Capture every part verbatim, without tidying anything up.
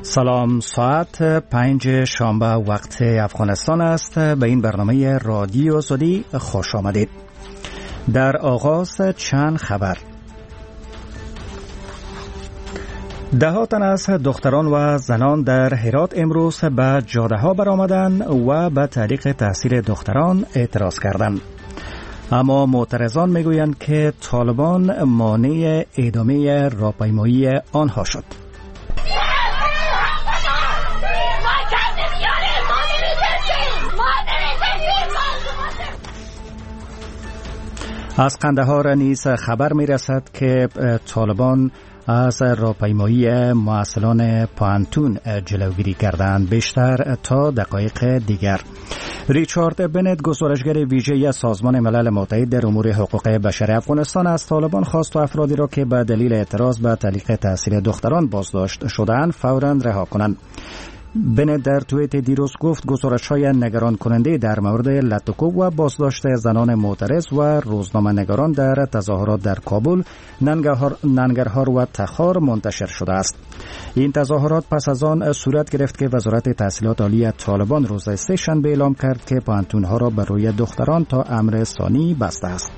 سلام، ساعت پنج شنبه وقت افغانستان است. به این برنامه رادیو سودی خوش آمدید. در آغاز چند خبر. ده ها تن از دختران و زنان در هرات امروز به جاده ها برآمدند و به تعلیق تحصیل دختران اعتراض کردند. اما معترضان میگویند که طالبان مانع ادامه راهپیمایی آنها شد. از قندهار نیز خبر می رسد که طالبان از راهپیمایی معسلان پانتون جلوگیری کردند. بیشتر تا دقایق دیگر. ریچارد بنت، گزارشگر ویژه سازمان ملل متحد در امور حقوق بشر افغانستان، از طالبان خواست و افرادی را که به دلیل اعتراض به تعلیق تحصیل دختران بازداشت شده‌اند فوراً رها کنند. بنت در توییت دیروز گفت گزارش‌های نگران کننده در مورد لطکوب و بازداشت زنان معترض و روزنامه نگاران در تظاهرات در کابل، ننگرهار و تخار منتشر شده است. این تظاهرات پس از آن صورت گرفت که وزارت تحصیلات عالی طالبان روز سه شنبه اعلام کرد که پانتون‌ها را بر روی دختران تا امر ثانی بسته است.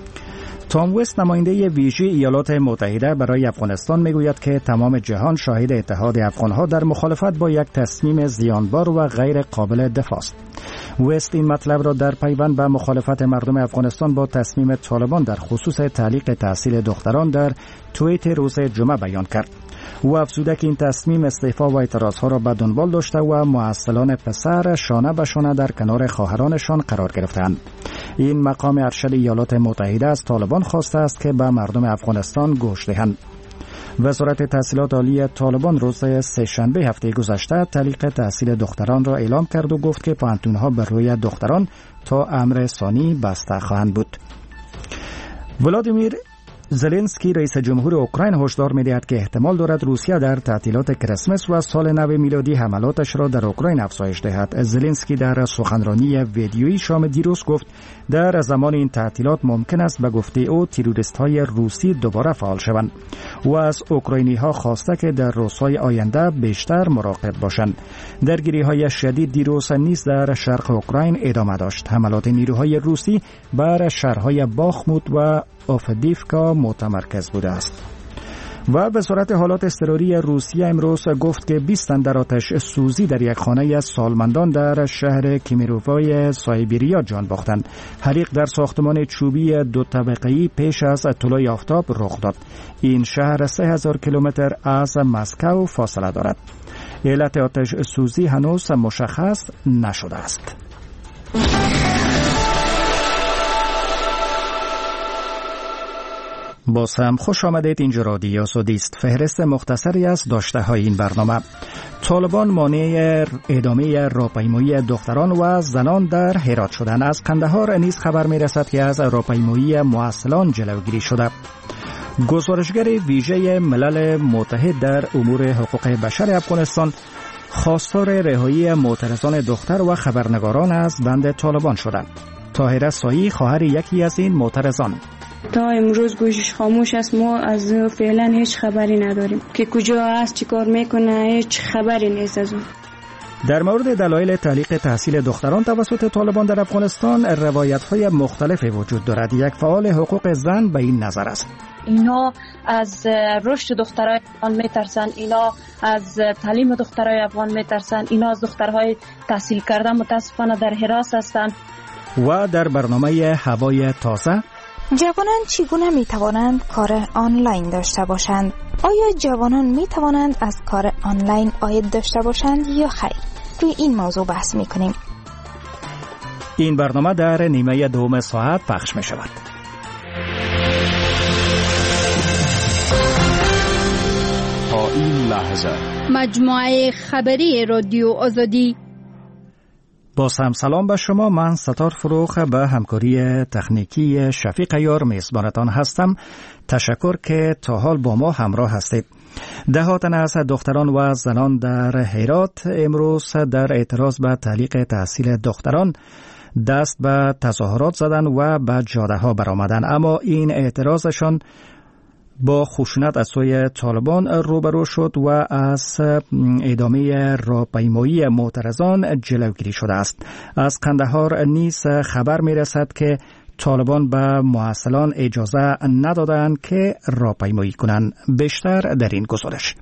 تام وست، نماینده ویژه ایالات متحده برای افغانستان، میگوید که تمام جهان شاهد اتحاد افغانها در مخالفت با یک تصمیم زیانبار و غیر قابل دفاع است. وست این مطلب را در پیوند به مخالفت مردم افغانستان با تصمیم طالبان در خصوص تعلیق تحصیل دختران در توییت روز جمعه بیان کرد. او افزوده که این تصمیم استعفا و اعتراضها را به دنبال داشته و معسلان پسر شانه به شانه در کنار خواهرانشان قرار گرفتند. این مقام ارشد ایالات متحده از طالبان خواسته است که به مردم افغانستان گوش دهند. وزارت تحصیلات عالی طالبان روز سه شنبه هفته گذشته تعلیق تحصیل دختران را اعلام کرد و گفت که پانتون‌ها بر روی دختران تا امر ثانی بسته خواهند بود. ولادیمیر زلنسکی، رئیس جمهور اوکراین، هشدار می‌دهد که احتمال دارد روسیه در تعطیلات کریسمس و سال نو میلادی حملاتش را در اوکراین افزایش دهد. زلنسکی در سخنرانی ویدیویی شام دیروز گفت در زمان این تعطیلات ممکن است به گفته او تروریست‌های روسی دوباره فعال شوند و از اوکراینی‌ها خواسته که در روزهای آینده بیشتر مراقب باشند. درگیری‌های شدید دیروز نیز در شرق اوکراین ادامه داشت. حملات نیروهای روسی بر شهرهای باخموت و آفدیفکا متمرکز بوده است. و وزارت حالات اضطراری روسیه امروز گفت که بیست تن در آتش سوزی در یک خانه از سالمندان در شهر کیمیرووای سایبریا جان باختند. حریق در ساختمان چوبی دو طبقه‌ای پیش از طلوع آفتاب رخ داد. این شهر سه هزار کیلومتر از مسکو فاصله دارد. علت آتش سوزی هنوز مشخص نشده است. باز هم خوش آمدید. اینجا رادیو سودی است. فهرست مختصری از داشته های این برنامه. طالبان مانع ادامه راهپیمایی دختران و زنان در هرات شدند. از قندهار نیز خبر می رسد که از راهپیمایی معسلان جلوگیری شده. گزارشگر ویژه ملل متحد در امور حقوق بشر افغانستان خواستار رهایی معترضان دختر و خبرنگاران از بند طالبان شدند. طاهره سایی، خواهر یکی از این معترضان: تا امروز گوشش خاموش است. ما از فعلا هیچ خبری نداریم که کجا است، چی کار میکنه، هیچ خبری نیست از اون. در مورد دلایل تعلیق تحصیل دختران توسط طالبان در افغانستان روایت‌های مختلفی وجود دارد. یک فعال حقوق زن به این نظر است: اینا از رشد دخترای افغان میترسن، اینا از تعلیم دخترای افغان میترسن، اینا از دخترهای تحصیل کرده متاسفانه در حراس هستند. و در برنامه هوای تازه، جوانان چگونه می توانند کار آنلاین داشته باشند؟ آیا جوانان می توانند از کار آنلاین عاید داشته باشند یا خیر؟ روی این موضوع بحث می کنیم. این برنامه در نیمه دوم ساعت پخش می شود. تا این لحظه مجموعه خبری رادیو آزادی. باز هم سلام به شما. من ستار فروخ به همکاری تکنیکی شفیق یار میزبانتان هستم. تشکر که تا حال با ما همراه هستید. ده ها تن از دختران و زنان در هرات امروز در اعتراض به تعلیق تحصیل دختران دست به تظاهرات زدند و به جاده ها برآمدند. اما این اعتراضشان با خشونت از سوی طالبان روبرو شد و از ادامه راهپیمایی معترضان جلوگیری شده است. از قندهار نیز خبر می رسد که طالبان به معسلان اجازه ندادند که راهپیمایی کنند. بیشتر در این گزارش.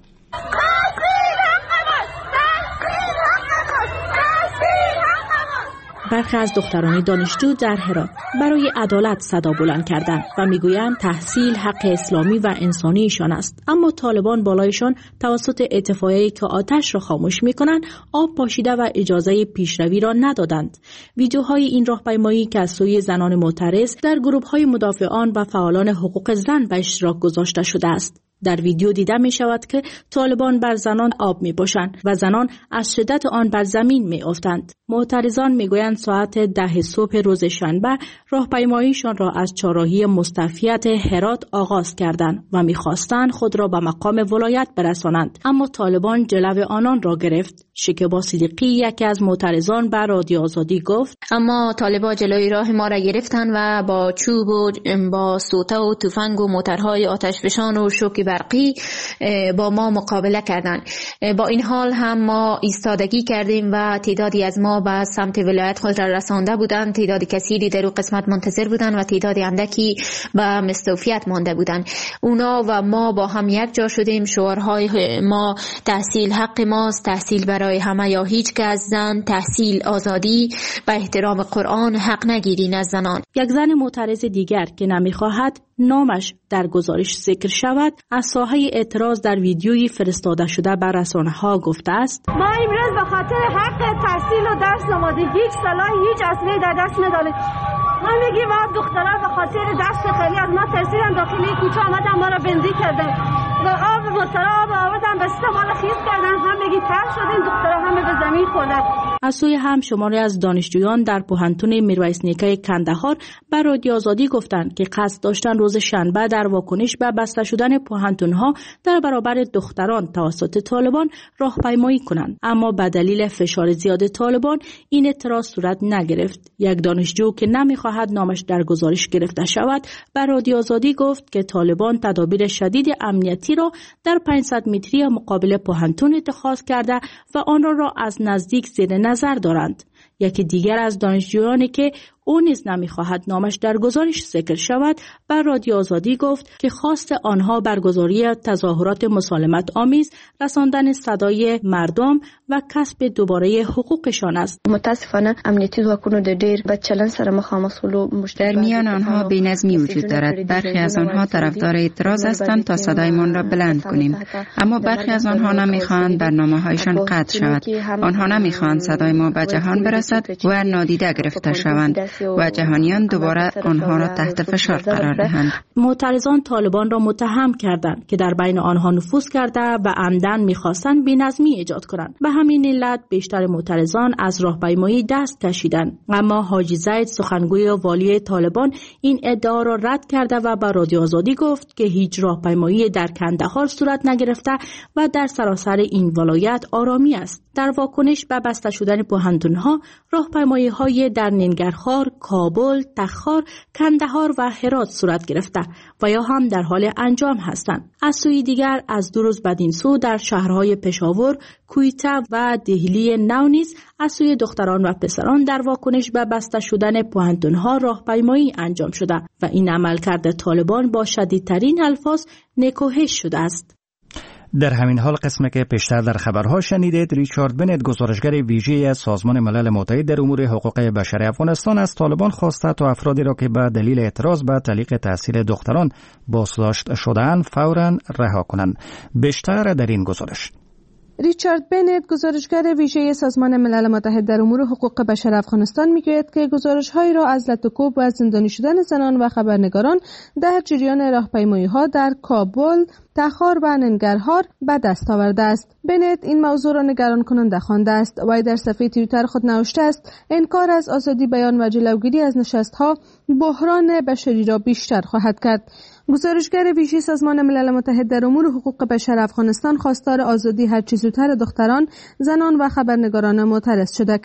برخی از دختران دانشجو در هرات برای عدالت صدا بلند کردند و میگویند تحصیل حق اسلامی و انسانیشان است، اما طالبان بالایشان توسط اتفاقی که آتش را خاموش میکنند آب پاشیده و اجازه پیشروی را ندادند. ویدیوهای این راهپیمایی که از سوی زنان معترض در گروه‌های مدافعان و فعالان حقوق زن به اشتراک گذاشته شده است. در ویدیو دیده می شود که طالبان بر زنان آب می پاشند و زنان از شدت آن بر زمین می افتند. معترضان می گویند ساعت ده صبح روز شنبه راهپیماییشان را از چهارراهی مستوفیت هرات آغاز کردند و می خواستند خود را به مقام ولایت برسانند، اما طالبان جلو آنان را گرفت. شکیبا صدیقی یکی از معترضان به رادیو آزادی گفت: اما طالبان جلوی راه ما را گرفتند و با چوب و با سوته و تفنگ و موترهای آتشفشان و شوک برقی با ما مقابله کردند. با این حال هم ما ایستادگی کردیم و تعدادی از ما به سمت ولایت خود را رسانده بودند، تعداد کثیری در اون قسمت منتظر بودند و تعداد اندکی به مستوفیت مانده بودند. اونا و ما با هم یک جا شدیم. شعارهای ما تحصیل حق ماست، تحصیل برای همه یا هیچ کس، زن تحصیل آزادی، به احترام قرآن، حق نگیرین از زنان. یک زن معترض دیگر که نمیخواهد نامش در گزارش ذکر شود از ساحه اعتراض در ویدیویی فرستاده شده بر رسانه‌ها گفته است: ما امروز به خاطر حق تحصیل و درس آمدیم، هیچ سلاحی هیچ اسلحه‌ای در دست نداریم. ما میگیم بعد دخترها به خاطر دست خیلی از ما ترسیدن، داخل کوچه آمدن ما را بندی کردن و آب موترها آب آوردن به سیستم ما را خیز کردن. هم میگی تر شدیم، دخترها همه به زمین خوردن. از سوی هم شماری از دانشجویان در پوهنتون میرویس نیکای کندهار بر رادیو آزادی گفتند که قصد داشتن روز شنبه در واکنش به بسته شدن پوهنتون‌ها در برابر دختران توسط طالبان راهپیمایی کنند، اما به دلیل فشار زیاد طالبان این اعتراض صورت نگرفت. یک دانشجو که نمی‌خواهد نامش در گزارش گرفته شود بر رادیو آزادی گفت که طالبان تدابیر شدید امنیتی را در پانصد متری مقابل پوهنتون اتخاذ کرده و آن را, را از نزدیک زیر نظر دارند. یکی دیگر از دانشجویانی که او نیز نمی‌خواهد نامش در گزارش ذکر شود بر رادیو آزادی گفت که خواست آنها برگزاری تظاهرات مسالمت آمیز، رساندن صدای مردم و کسب دوباره حقوقشان است. متاسفانه امنیتی ځواکونو د ډیر بد چلند سره مخامخ شولو. در میان آنها بی‌نظمی وجود دارد. برخی از آنها طرفدار اعتراض هستند تا صدایمان را بلند کنیم، اما برخی از آنها نمی‌خواهند برنامه‌هایشان قطع شود. آنها نمی‌خواهند صدای ما به جهان برسد و نادیده گرفته شوند و جهانیان دوباره آنها را تحت فشار قرار دهند. معترضان طالبان را متهم کردند که در بین آنها نفوذ کرده و عمدن می‌خواستند بی‌نظمی ایجاد کنند. به همین علت بیشتر معترضان از راهپیمایی دست کشیدند، اما حاجی زید سخنگوی والی طالبان این ادعا را رد کرده و به رادیو آزادی گفت که هیچ راهپیمایی در کندهار صورت نگرفته و در سراسر این ولایت آرامی است. در واکنش به بسته شدن پوهنتون‌ها، راهپیمایی‌های در ننگرهار، کابل، تخار، کندهار و هرات صورت گرفته و یا هم در حال انجام هستند. از سوی دیگر از دو روز بدین سو در شهرهای پشاور، کویته و دهلی نو نیز از سوی دختران و پسران در واکنش به بسته شدن پوهنتون‌ها راهپیمایی انجام شده و این عملکرد طالبان با شدیدترین الفاظ نکوهش شده است. در همین حال قسمی که پیشتر در خبرها شنیدید، ریچارد بنت گزارشگر ویژه سازمان ملل متحد در امور حقوق بشر افغانستان از طالبان خواسته تا افرادی را که به دلیل اعتراض به تعلیق تحصیل دختران بازداشت شده‌اند فوراً رها کنند. بیشتر در این گزارش. ریچارد بنت گزارشگر ویژه سازمان ملل متحد در امور حقوق بشر افغانستان میگوید که گزارش‌هایی را از لطوکوب و زندانی شدن زنان و خبرنگاران در جریان راهپیمایی‌ها در کابل، تخار و ننگرهار به دست آورده است. بنت این موضوع را نگران کننده خوانده است. وی در صفحه توییتر خود نوشته است: انکار از آزادی بیان و جلوگیری از نشست‌ها بحران بشری را بیشتر خواهد کرد. گزارشگر ویژه سازمان ملل متحد در امور حقوق بشر افغانستان خواستار آزادی هرچه زودتر دختران، زنان و خبرنگاران معترض شده که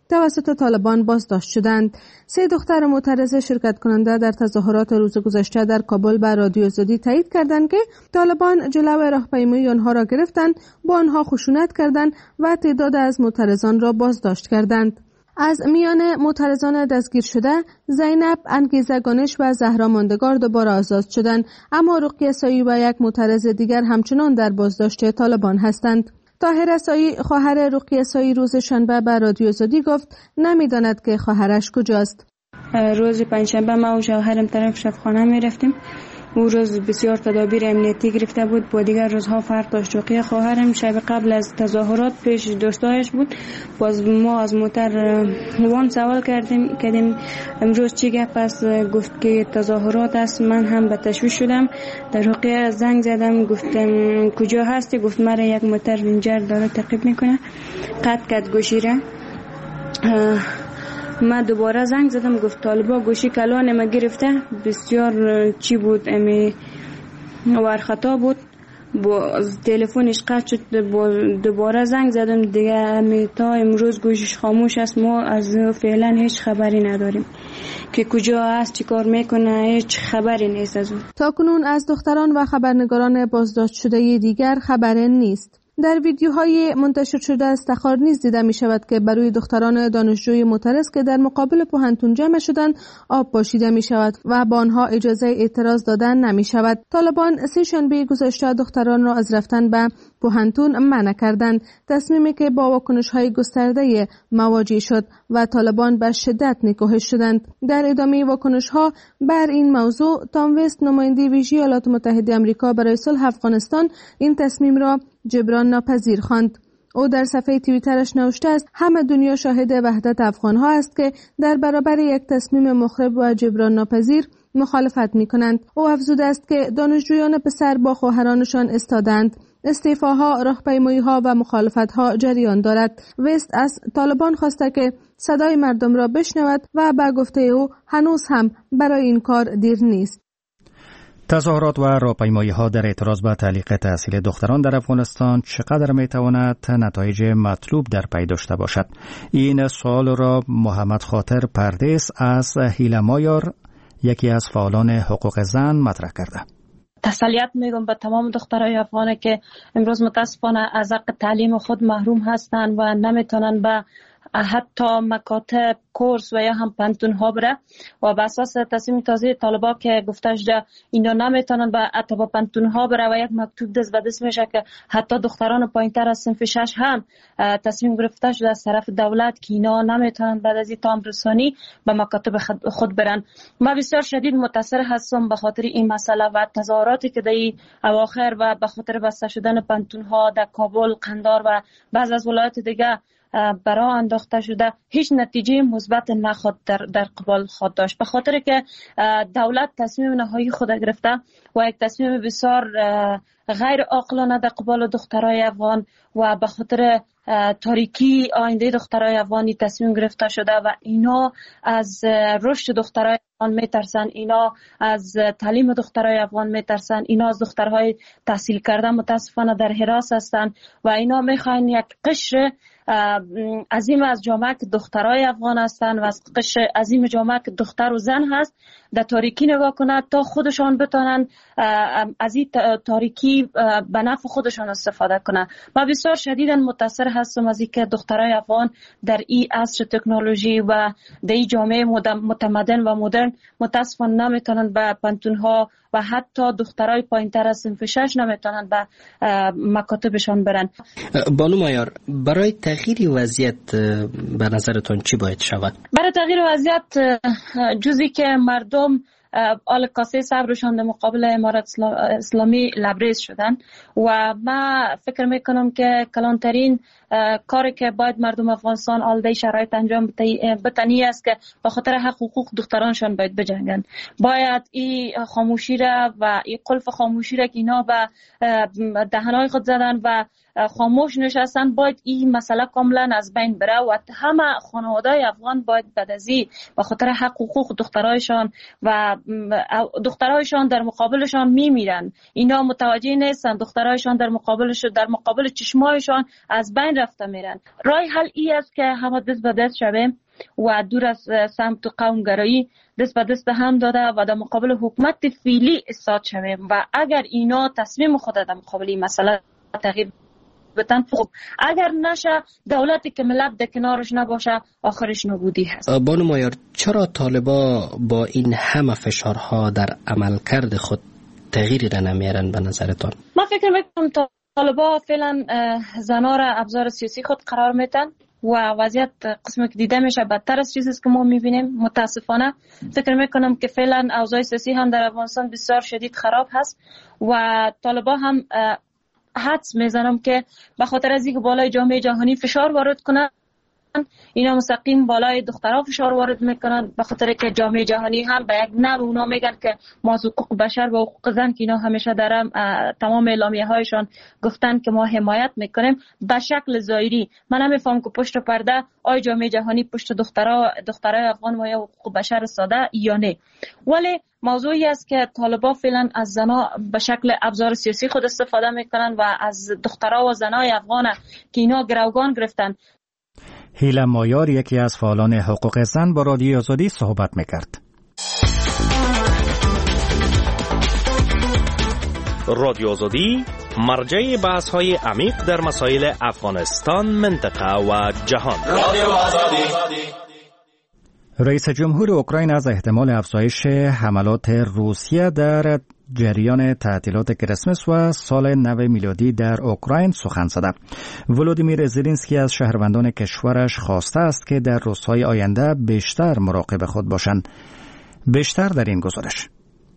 توسط طالبان بازداشت شدند. سه دختر معترض شرکت کننده در تظاهرات روز گذشته در کابل به رادیو آزادی تایید کردند که طالبان جلو راهپیمایی آنها را گرفتند، با آنها خشونت کردند و تعداد از معترضان را بازداشت کردند. از میان معترضان دستگیر شده، زینب، انگیزه گانش و زهرا ماندگار دوباره آزاد شدند، اما رقیه سایی و یک معترض دیگر همچنان در بازداشت طالبان هستند. طاهره سایی، خواهر رقیه سایی، روز شنبه به رادیو آزادی گفت نمیداند که خواهرش کجاست. روز پنجشنبه ما و شوهرم طرف شفاخانه می رفتیم. او روز بسیار تدابیر امنیتی گرفته بود، با دیگر روزها فرق داشت. رقیه خواهرم شب قبل از تظاهرات پیش دوستایش بود. باز ما از موتر وان سوال کردیم کردیم امروز چی گپ است؟ گفت که تظاهرات است. من هم به تشویش شدم. در رقیه زنگ زدم، گفتم کجا هستی؟ گفت مرا یک موتر رنجر داره تعقیب میکنه. قطع کرد گوشی را. من دوباره زنگ زدم، گفت طالبا گوشی کلان ما گرفته. بسیار چی بود، امی ورخطا بود. با تلفنش قطع شد. دوباره زنگ زدم دیگه، امی تا امروز گوشیش خاموش است. ما از فعلا هیچ خبری نداریم که کجا است، چی کار میکنه، هیچ خبری نیست از اون. تا کنون از دختران و خبرنگاران بازداشت شده دیگر خبری نیست. در ویدیوهای منتشر شده استخار نیز دیده می شود که برای دختران دانشجوی معترض که در مقابل پوهنتون جمع شدند آب پاشیده می شود و با آنها اجازه اعتراض دادن نمی شود. طالبان سه شنبه گذشته دختران را از رفتن به پوهنتون منع کردند، تصمیمی که با واکنش‌های گسترده مواجه شد و طالبان به شدت نکوهش شدند. در ادامه واکنش‌ها بر این موضوع، تام وست، نماینده ویژه ایالات متحده آمریکا برای صلح افغانستان، این تصمیم را جبران ناپذیر خواند. او در صفحه توییترش نوشته است: همه دنیا شاهد وحدت افغان‌ها است که در برابر یک تصمیم مخرب و جبران ناپذیر مخالفت می‌کنند. او افزوده است که دانشجویان پسر با خواهرانشان استادند. استعفاها، راهپیمایی‌ها و مخالفت‌ها جریان دارد. وست از طالبان خواسته که صدای مردم را بشنود و به گفته او هنوز هم برای این کار دیر نیست. تظاهرات و راهپیمایی‌ها در اعتراض به تعلیق تحصیل دختران در افغانستان چقدر می‌تواند نتایج مطلوب در پی داشته باشد؟ این سوال را محمد خاطر پردیس از هیلمایار، یکی از فعالان حقوق زن، مطرح کرده. تسلیت میگم به تمام دخترای افغان که امروز متاسفانه از حق تعلیم خود محروم هستند و نمیتونن به حتی مکاتب، کورس و یا هم پانتون ها بره و به اساس تصمیم تازه طالبا که گفته شده اینا نمیتونن به حتی با پانتون ها بره و یک مکتوب دست به دست میشه که حتی دختران پایینتر از صنف شش هم تصمیم گرفته شده از طرف دولت که اینا نمیتونن بعد از این تام رسانی به مکاتب خود برن. ما بسیار شدید متاثر هستم به خاطر این مسئله و تظاهراتی که در اواخر و به خاطر بسته شدن پانتون ها در کابل، قندار و بعض از ولایات دیگه برای انداخته شده، هیچ نتیجه مثبت نخواد در در قبال خود داشت، به خاطر که دولت تصمیم نهایی خود گرفته و یک تصمیم بسیار غیر عاقلانه در قبال دخترای افغان و به خاطر تاریکی آینده دخترای افغانی تصمیم گرفته شده و اینا از رشد دخترای افغان میترسن، اینا از تعلیم دخترای افغان میترسن، اینا از دخترهای تحصیل کرده متاسفانه در حراس هستن و اینا میخواین یک قشر عظیم از جامعه که دخترای افغان هستن و از قشر عظیم جامعه که دختر و زن هست در تاریکی نگاه کنند تا خودشان بتانن از این تاریکی به نفع خودشان استفاده کنند. ما بسیار شدیداً متاثر هستم از اینکه دخترای افغان در این عصر تکنولوژی و در این جامعه متمدن و مدرن متاسفانه نمیتونن به پانتون ها و حتی دخترای پایینتر از صنف شش نمیتونن به مکاتبشان برن. بانو مایار، برای تغییر وضعیت به نظرتون چی باید شود؟ برای تغییر وضعیت جزی که مردم آل کاسه صبرشان در مقابل امارت اسلامی لبریز شدن و ما فکر میکنم که کلانترین کاری که باید مردم افغانستان آلده شرایط انجام بتنی است که به خاطر حق حقوق دخترانشان باید بجنگن. باید این خاموشی را و این قلف خاموشی را که اینا به دهنهای خود زدن و خاموش نشستن باید این مسئله کاملا از بین بره و همه خانواده‌های افغان باید بعد از این به خاطر حق حقوق دخترایشان و دخترایشان در مقابلشان میمیرن. اینا متوجه نیستن دخترایشان در مقابلش در مقابل چشمایشان از بین رفته میرن. راه حل ای است که همه دست به دست شویم و دور از سمت قومگرایی دست به دست هم داده و در مقابل حکومت فعلی ایستاد شویم و اگر اینا تصمیم خود در مقابل این مسئله تغییر بدن، خب اگر نشه دولتی که ملت در کنارش نباشه آخرش نابودی هست. بانو مایار، چرا طالبا با این همه فشارها در عملکرد خود تغییری را نمیارن به نظرتان؟ من فکر میکنم طالبا فعلا زنا را ابزار سیاسی خود قرار میدن و وضعیت قسمی که دیده میشه بدتر از چیزی که ما میبینیم. متاسفانه فکر میکنم که فعلا اوضاع سیاسی هم در افغانستان بسیار شدید خراب هست و طالبا هم حدس میزنم که به خاطر از اینکه بالای جامعه جهانی فشار وارد کنن، اینا مستقیم بالای دخترها فشار وارد میکنن، به خاطر که جامعه جهانی هم به یک نوع اونا میگن که ما از حقوق بشر و حقوق زن که اینا همیشه در تمام اعلامیه هایشان گفتن که ما حمایت میکنیم، به شکل ظاهری من نمیفهم که پشت پرده آی جامعه جهانی پشت دخترها دخترای افغان و یا حقوق بشر ساده یا نه. ولی موضوعی است که طالبا فعلا از زنا به شکل ابزار سیاسی خود استفاده میکنن و از دخترها و زنای افغان که اینا گروگان گرفتن. هیلا مایار، یکی از فعالان حقوق زن، با رادیو آزادی صحبت میکرد. رادیو آزادی مرجع بحث های عمیق در مسائل افغانستان، منطقه و جهان. رادیو آزادی. رئیس جمهور اوکراین از احتمال افزایش حملات روسیه در جریان تعطیلات کریسمس و سال نو میلادی در اوکراین سخن زده. ولودیمیر زلنسکی از شهروندان کشورش خواسته است که در روزهای آینده بیشتر مراقب خود باشند. بیشتر در این گزارش.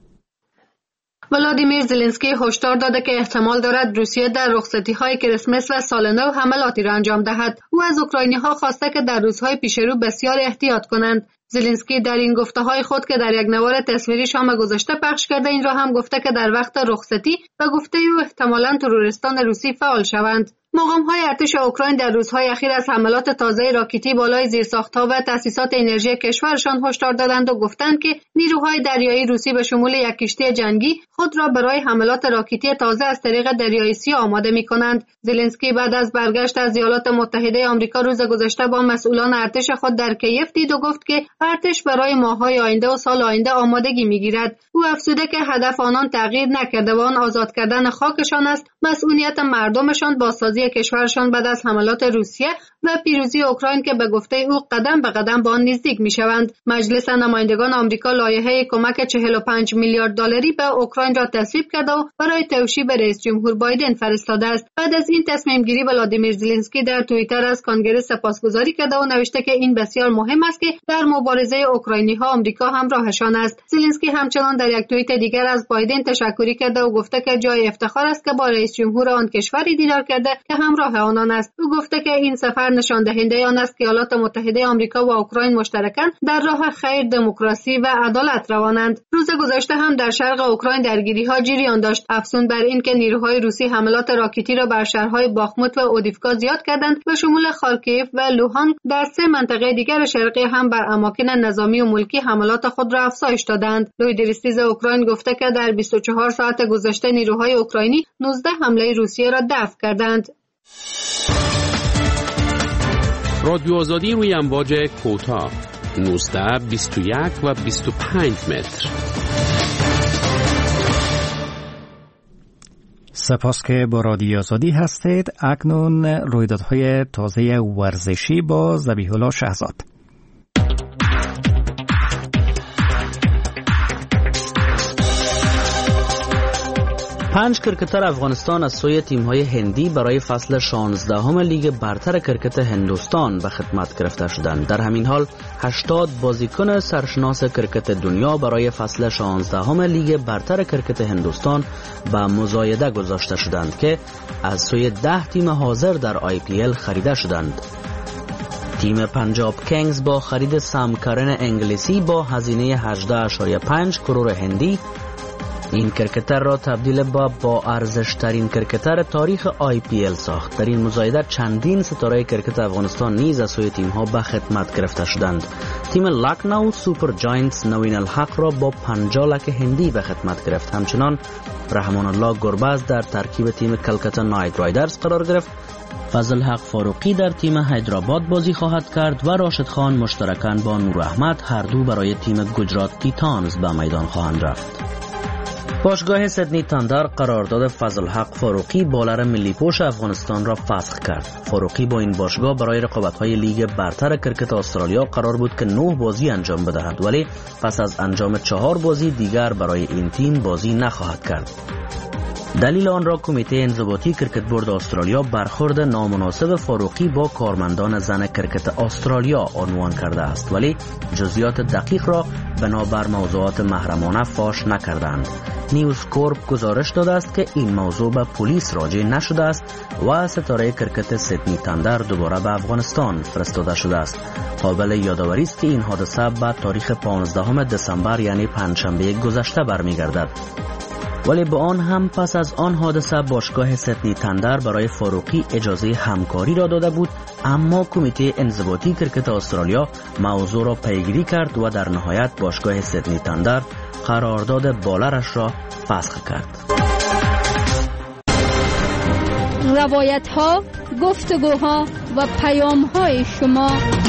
ولادیمیر زلنسکی هشدار داده که احتمال دارد روسیه در رخصتی‌های کریسمس و سال نو حملاتی را انجام دهد. او از اوکراینی‌ها خواسته که در روزهای پیش رو بسیار احتیاط کنند. زلنسکی در این گفته‌های خود که در یک نوار تصویری شام گذشته پخش کرده این را هم گفته که در وقت رخصتی و گفته او احتمالاً تروریستان روسی فعال شوند. مقام‌های ارتش اوکراین در روزهای اخیر از حملات تازه راکتی بالای زیرساخت‌ها و تأسیسات انرژی کشورشان هشدار دادند و گفتند که نیروهای دریایی روسی به شمول یک کشتی جنگی خود را برای حملات راکتی تازه از طریق دریای سیاه آماده می‌کنند. زلنسکی بعد از برگشت از ایالات متحده آمریکا روز گذشته با مسئولان ارتش خود در کیف دید و گفت که ارتش برای ماه‌های آینده و سال آینده آمادگی می‌گیرد. او افزوده که هدف آنان تغییر نکرده و آن آزاد کردن خاکشان است. مسئولیت مردمشان بازسازی کشورشان بعد از حملات روسیه و پیروزی اوکراین که به گفته او قدم به قدم به آن نزدیک می‌شوند. مجلس نمایندگان آمریکا لایحه کمک چهل و پنج میلیارد دلاری به اوکراین را تصویب کرده و برای توشیح به رئیس جمهور بایدن فرستاده است. بعد از این تصمیم گیری ولادیمیر زلنسکی در توییتر از کنگره سپاسگزاری کرده و نوشته که این بسیار مهم است که در مبارزه اوکراینی‌ها آمریکا همراهشان است. زلنسکی همچنان در یک توییت دیگر از بایدن تشکری کرده و گفته که جای افتخار است که با رئیس جمهور آن کشوری دیدار کرده که همراه آنان است. او گفته که این سفر نشان دهنده آن است که ایالات متحده آمریکا و اوکراین مشترکاً در راه خیر، دموکراسی و عدالت روانند. روز گذشته هم در شرق اوکراین درگیری‌ها جریان داشت. افزون بر این که نیروهای روسی حملات راکتی را بر شهرهای باخموت و اودیفکا زیاد کردند و شمول خارکیف و لوهان در سه منطقه دیگر شرقی هم بر اماکن نظامی و ملکی حملات خود را افزایش دادند. لویدریستیز اوکراین گفته که در بیست و چهار ساعت گذشته نیروهای اوکراینی نوزده حمله روسیه را دفع کردند. رادیو آزادی روی امواج کوتاه نوزده، بیست و یک و بیست و پنج متر. سپاس که با رادیو آزادی هستید. اکنون رویدادهای تازه ورزشی با ذبیح الله شهزاد. پنج کرکتر افغانستان از سوی تیم‌های هندی برای فصل شانزدهم لیگ برتر کرکت هندوستان به خدمت گرفته شدند. در همین حال هشتاد بازیکن سرشناس کرکت دنیا برای فصل شانزدهم لیگ برتر کرکت هندوستان به مزایده گذاشته شدند که از سوی ده تیم حاضر در آی پی ال خریده شدند. تیم پنجاب کینگز با خرید سام کارن انگلیسی با هزینه هجده اشاریه پنج کرور هندی این کرکتر را تبدیل با با ارزش ترین کرکتر تاریخ آی پی ال ساخت. در این مزایده چندین ستاره کرکت افغانستان نیز از سوی تیم ها به خدمت گرفته شدند. تیم لکنو سوپر جاینتس نوین الحق را با پنجاه لک هندی به خدمت گرفت. همچنان رحمان الله گربز در ترکیب تیم کلکتا نایت رایدرز قرار گرفت. فضل حق فاروقی در تیم حیدرآباد بازی خواهد کرد و راشد خان مشترکاً با نور احمد هر دو برای تیم گجرات تیتانز به میدان خواهند رفت. باشگاه سیدنی تاندر قرارداد فضل حق فاروقی بالر ملی پوش افغانستان را فسخ کرد. فاروقی با این باشگاه برای رقابت‌های لیگ برتر کرکت استرالیا قرار بود که نه بازی انجام بدهد، ولی پس از انجام چهار بازی دیگر برای این تیم بازی نخواهد کرد. دلیل آن را کمیته انضباطی کرکت بورد استرالیا برخورد نامناسب فاروقی با کارمندان زن کرکت استرالیا عنوان کرده است، ولی جزئیات دقیق را بنابر موضوعات محرمانه فاش نکردند. نیوز کورپ گزارش داده است که این موضوع به پلیس راجع نشده است و ستاره کرکت سیدنی تاندر دوباره به افغانستان فرستاده شده است. قابل یادآوری است که این حادثه به تاریخ پانزدهم دسامبر یعنی پنجشنبه گذشته برمیگردد. ولی با آن هم پس از آن حادثه باشگاه سیدنی تاندر برای فاروقی اجازه همکاری را داده بود، اما کمیته انضباطی کرکت استرالیا موضوع را پیگیری کرد و در نهایت باشگاه سیدنی تاندر قرارداد بالرش را فسخ کرد. روایت ها، گفتگوها و پیام های شما.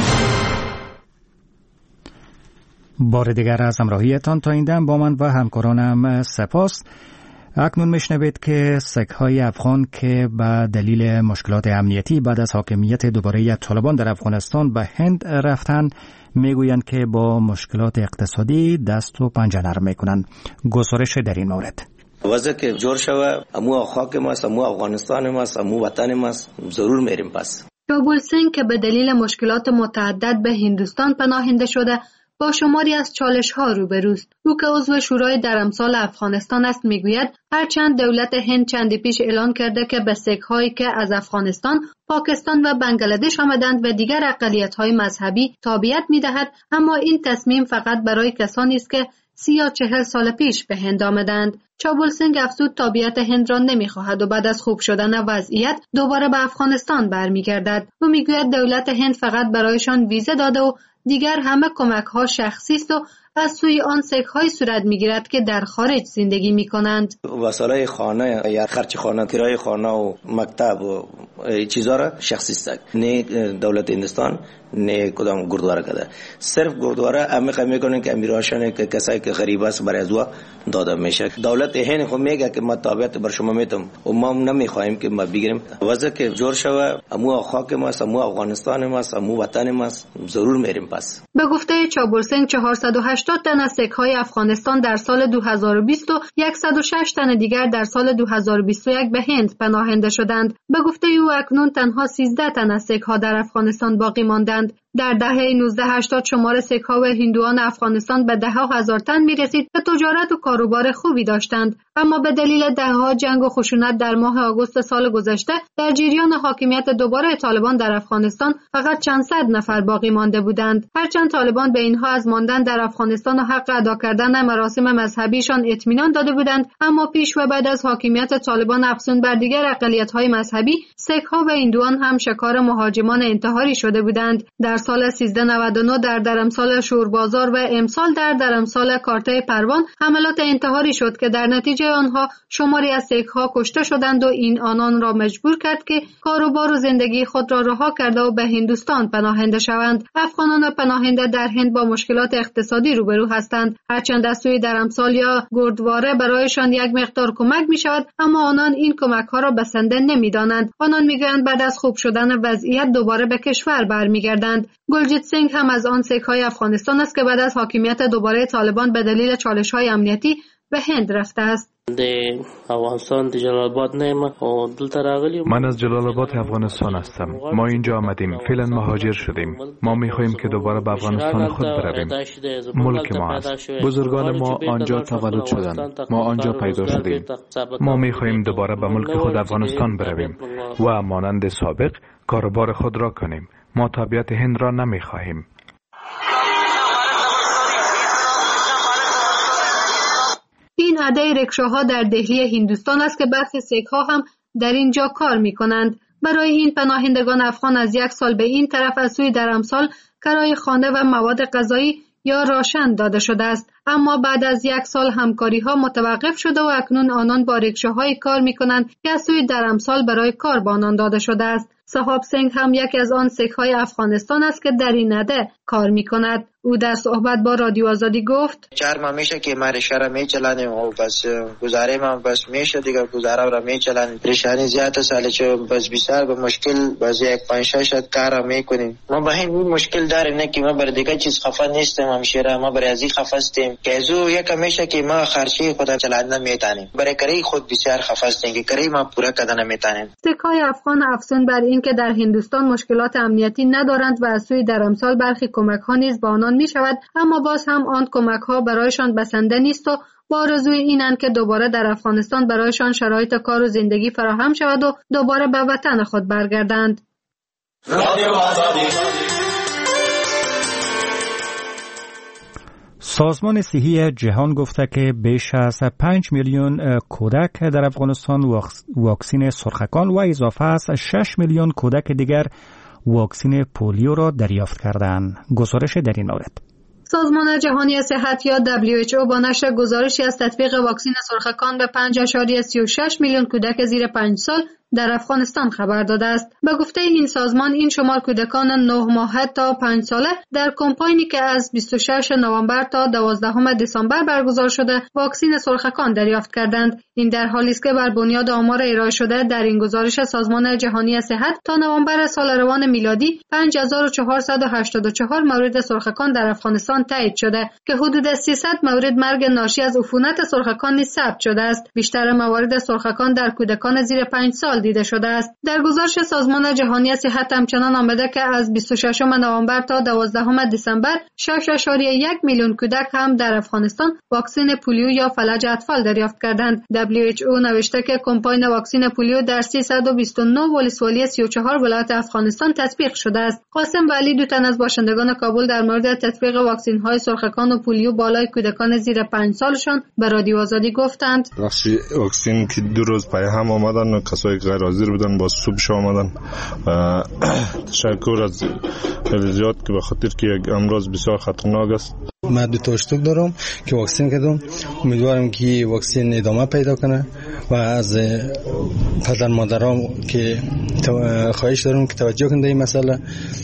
بار دیگر از همراهیتان تا این دم با من و همکارانم سپاس. اکنون میشنوید که سک‌های افغان که به دلیل مشکلات امنیتی بعد از حاکمیت دوباره طالبان در افغانستان به هند رفتن میگویند که با مشکلات اقتصادی دست و پنجه نرم میکنند. گزارش در این مورد. وضع که جور شوه، امو خاک ماست، امو افغانستان ماست، امو وطن ماست، ضرور میریم پس. شابول سنگ که به دلیل مشکلات متعدد به هندوستان پناهنده شده با شماری از چالش ها روبروست. او که عضو شورای درمسال افغانستان است میگوید هرچند دولت هند چندی پیش اعلان کرده که به سیک هایی که از افغانستان، پاکستان و بنگلادش آمدند و دیگر اقلیت های مذهبی تابعیت میدهد، اما این تصمیم فقط برای کسانی است که سی یا چهل سال پیش به هند آمدند. چابول سنگ افزود تابعیت هند را نمیخواهد و بعد از خوب شدن وضعیت دوباره به افغانستان برمیگردد. او میگوید دولت هند فقط برایشان ویزه داده و دیگر همه کمک ها شخصی است و از سوی آن سیک های صورت میگیرد که در خارج زندگی میکنند. وسایل خانه یا خرج خانه، کرایه خانه و مکتب و چیزا را شخصی است. نه دولت هندوستان نه کدام گردواره کده. صرف گردواره عمیق میکنن که امیراشان که کسایی که غریب است برای ازوا داده میشه. دولت هند خود میگه که ما تابعیت بر شما میتم و ما نمیخوایم که ما بگیریم. وضع که جور شوه، امو خاک ماست، امو افغانستان ماست، امو وطن ماست، ضرور میریم پس. به گفته چابول سنگ چهارصد و هشتاد تن از سیک های افغانستان در سال دو هزار و بیست و صد و شش تن دیگر در سال دو هزار و بیست و یک به هند پناهنده شدند. به گفته او اکنون تنها سیزده تن از سیک ها در افغانستان باقی ماندند. در دهه نوزده هشتاد شمار سیک ها و هندوان افغانستان به ده ها هزار تن می رسید که تجارت و کاروبار خوبی داشتند، اما به دلیل ده ها جنگ و خشونت در ماه آگوست سال گذشته در جریان حاکمیت دوباره طالبان در افغانستان فقط چند صد نفر باقی مانده بودند. هرچند طالبان به اینها از ماندن در افغانستان و حق ادا کردن مراسم مذهبیشان اطمینان داده بودند، اما پیش و بعد از حاکمیت طالبان افزون بر دیگر اقلیت‌های مذهبی، سیک ها و هندوان هم شکار مهاجمان انتحاری شده بودند. در سال سیزده نود و نه در درمسال شوربازار و امسال در درمسال کارته پروان حملات انتحاری شد که در نتیجه آنها شماری از سیک ها کشته شدند و این آنان را مجبور کرد که کاروبار و زندگی خود را رها کرده و به هندوستان پناهنده شوند. افغانان پناهنده در هند با مشکلات اقتصادی روبرو هستند. هرچند از سوی درمسال یا گردواره برایشان یک مقدار کمک می شود، اما آنان این کمک ها را بسنده نمی دانند. آنان می گویند بعد از خوب شدن وضعیت دوباره به کشور برمیگردند. گلجیت سنگ هم از آن سیک های افغانستان است که بعد از حاکمیت دوباره طالبان به دلیل چالش های امنیتی به هند رفته است. من از جلال آباد افغانستان هستم. ما اینجا آمدیم، فعلا مهاجر شدیم. ما میخواهیم که دوباره به افغانستان خود برویم. ملک ما است. بزرگان ما آنجا تولد شدند. ما آنجا پیدا شدیم. ما میخواهیم دوباره به ملک خود افغانستان برویم و مانند سابق کاروبار خود را کنیم. ما تابعیت هند را نمیخواهیم. این عده رکشاها در دهلی هندوستان است که برخی سیک ها هم در اینجا کار می کنند. برای این پناهندگان افغان از یک سال به این طرف از سوی درمسال کرایه خانه و مواد غذایی یا راشن داده شده است، اما بعد از یک سال همکاری ها متوقف شده و اکنون آنان با رکشه‌های کار می‌کنند که از سوی درمسال برای کار به آنان داده شده است. صحاب سنگ هم یکی از آن سیخ‌های افغانستان است که در این نده کار می‌کند. او در صحبت با رادیو آزادی گفت چهار ماه میشه که ما رشته را میچلانیم و بس گزاره ما بس میشه دیگه گزاره را میچلانیم. پریشانی زیاد است چه بس بسیار به مشکل باز یک پنج شش کار میکنیم. ما به این مشکل داریم نه که ما بر دیگه چیز خفه نیستیم همشیره، ما بر ازی خفه هستیم که زو یک میشه که ما خرچی خود چلاندن نمیتونیم، برای کاری خود بسیار خفه هستیم که کاری ما پورا کردن نمیتونیم. سیخ‌های افغان افزون بر این که در هندوستان مشکلات امنیتی ندارند و از سوی درمسال برخی کمک‌ها نیز با آنان می شود، اما باز هم آن کمک‌ها برایشان بسنده نیست و با آرزوی اینند که دوباره در افغانستان برایشان شرایط کار و زندگی فراهم شود و دوباره به وطن خود برگردند. سازمان صحی جهان گفته که بیش از پنج میلیون کودک در افغانستان واکسین سرخکان و اضافه از شش میلیون کودک دیگر واکسین پولیو را دریافت کردند. گزارش در این مورد. سازمان جهانی صحت یا دبلیو اچ او با نشر گزارشی از تطبیق واکسین سرخکان به پنج ممیز سی و شش میلیون کودک زیر پنج سال در افغانستان خبر داده است. به گفته این سازمان این شمار کودکان نه ماهه تا پنج ساله در کمپاینی که از بیست و ششم نوامبر تا دوازدهم دسامبر برگزار شده واکسین سرخکان دریافت کردند. این در حالی است که بر بنیاد آمار ارائه شده در این گزارش سازمان جهانی صحت تا نوامبر سال روان میلادی پنج هزار و چهارصد و هشتاد و چهار مورد سرخکان در افغانستان تایید شده که حدود سیصد مورد مرگ ناشی از عفونت سرخکان نیز ثبت شده است. بیشتر موارد سرخکان در کودکان زیر پنج سال دیده شده است. در گزارش سازمان جهانی صحت همچنان آمده که از بیست و ششم نوامبر تا دوازدهم دسامبر شش ممیز یک میلیون کودک هم در افغانستان واکسن پولیو یا فلج اطفال دریافت کردند. دبلیو اچ او نوشته که کمپاین واکسن پولیو در سیصد و بیست و نه ولسوالی سی و چهار ولایت افغانستان تطبیق شده است. قاسم ولی دو تن از باشندگان کابل در مورد تطبیق واکسن های سرخکان و پولیو بالای کودکان زیر پنج سالشان به رادیو آزادی گفتند بخشی واکسن که دو روز پای هم آمدن و کسایی که غیر حاضر بودن با صبحش آمدن و تشکر از خیلی زیاد که به خاطر که یک امراض بسیار خطرناک است. من دو تا اشتراک دارم که واکسن کردم. امیدوارم که واکسن ادامه پیدا کنه و از پدر مادرام که خواهش دارم که توجه کنند این مسئله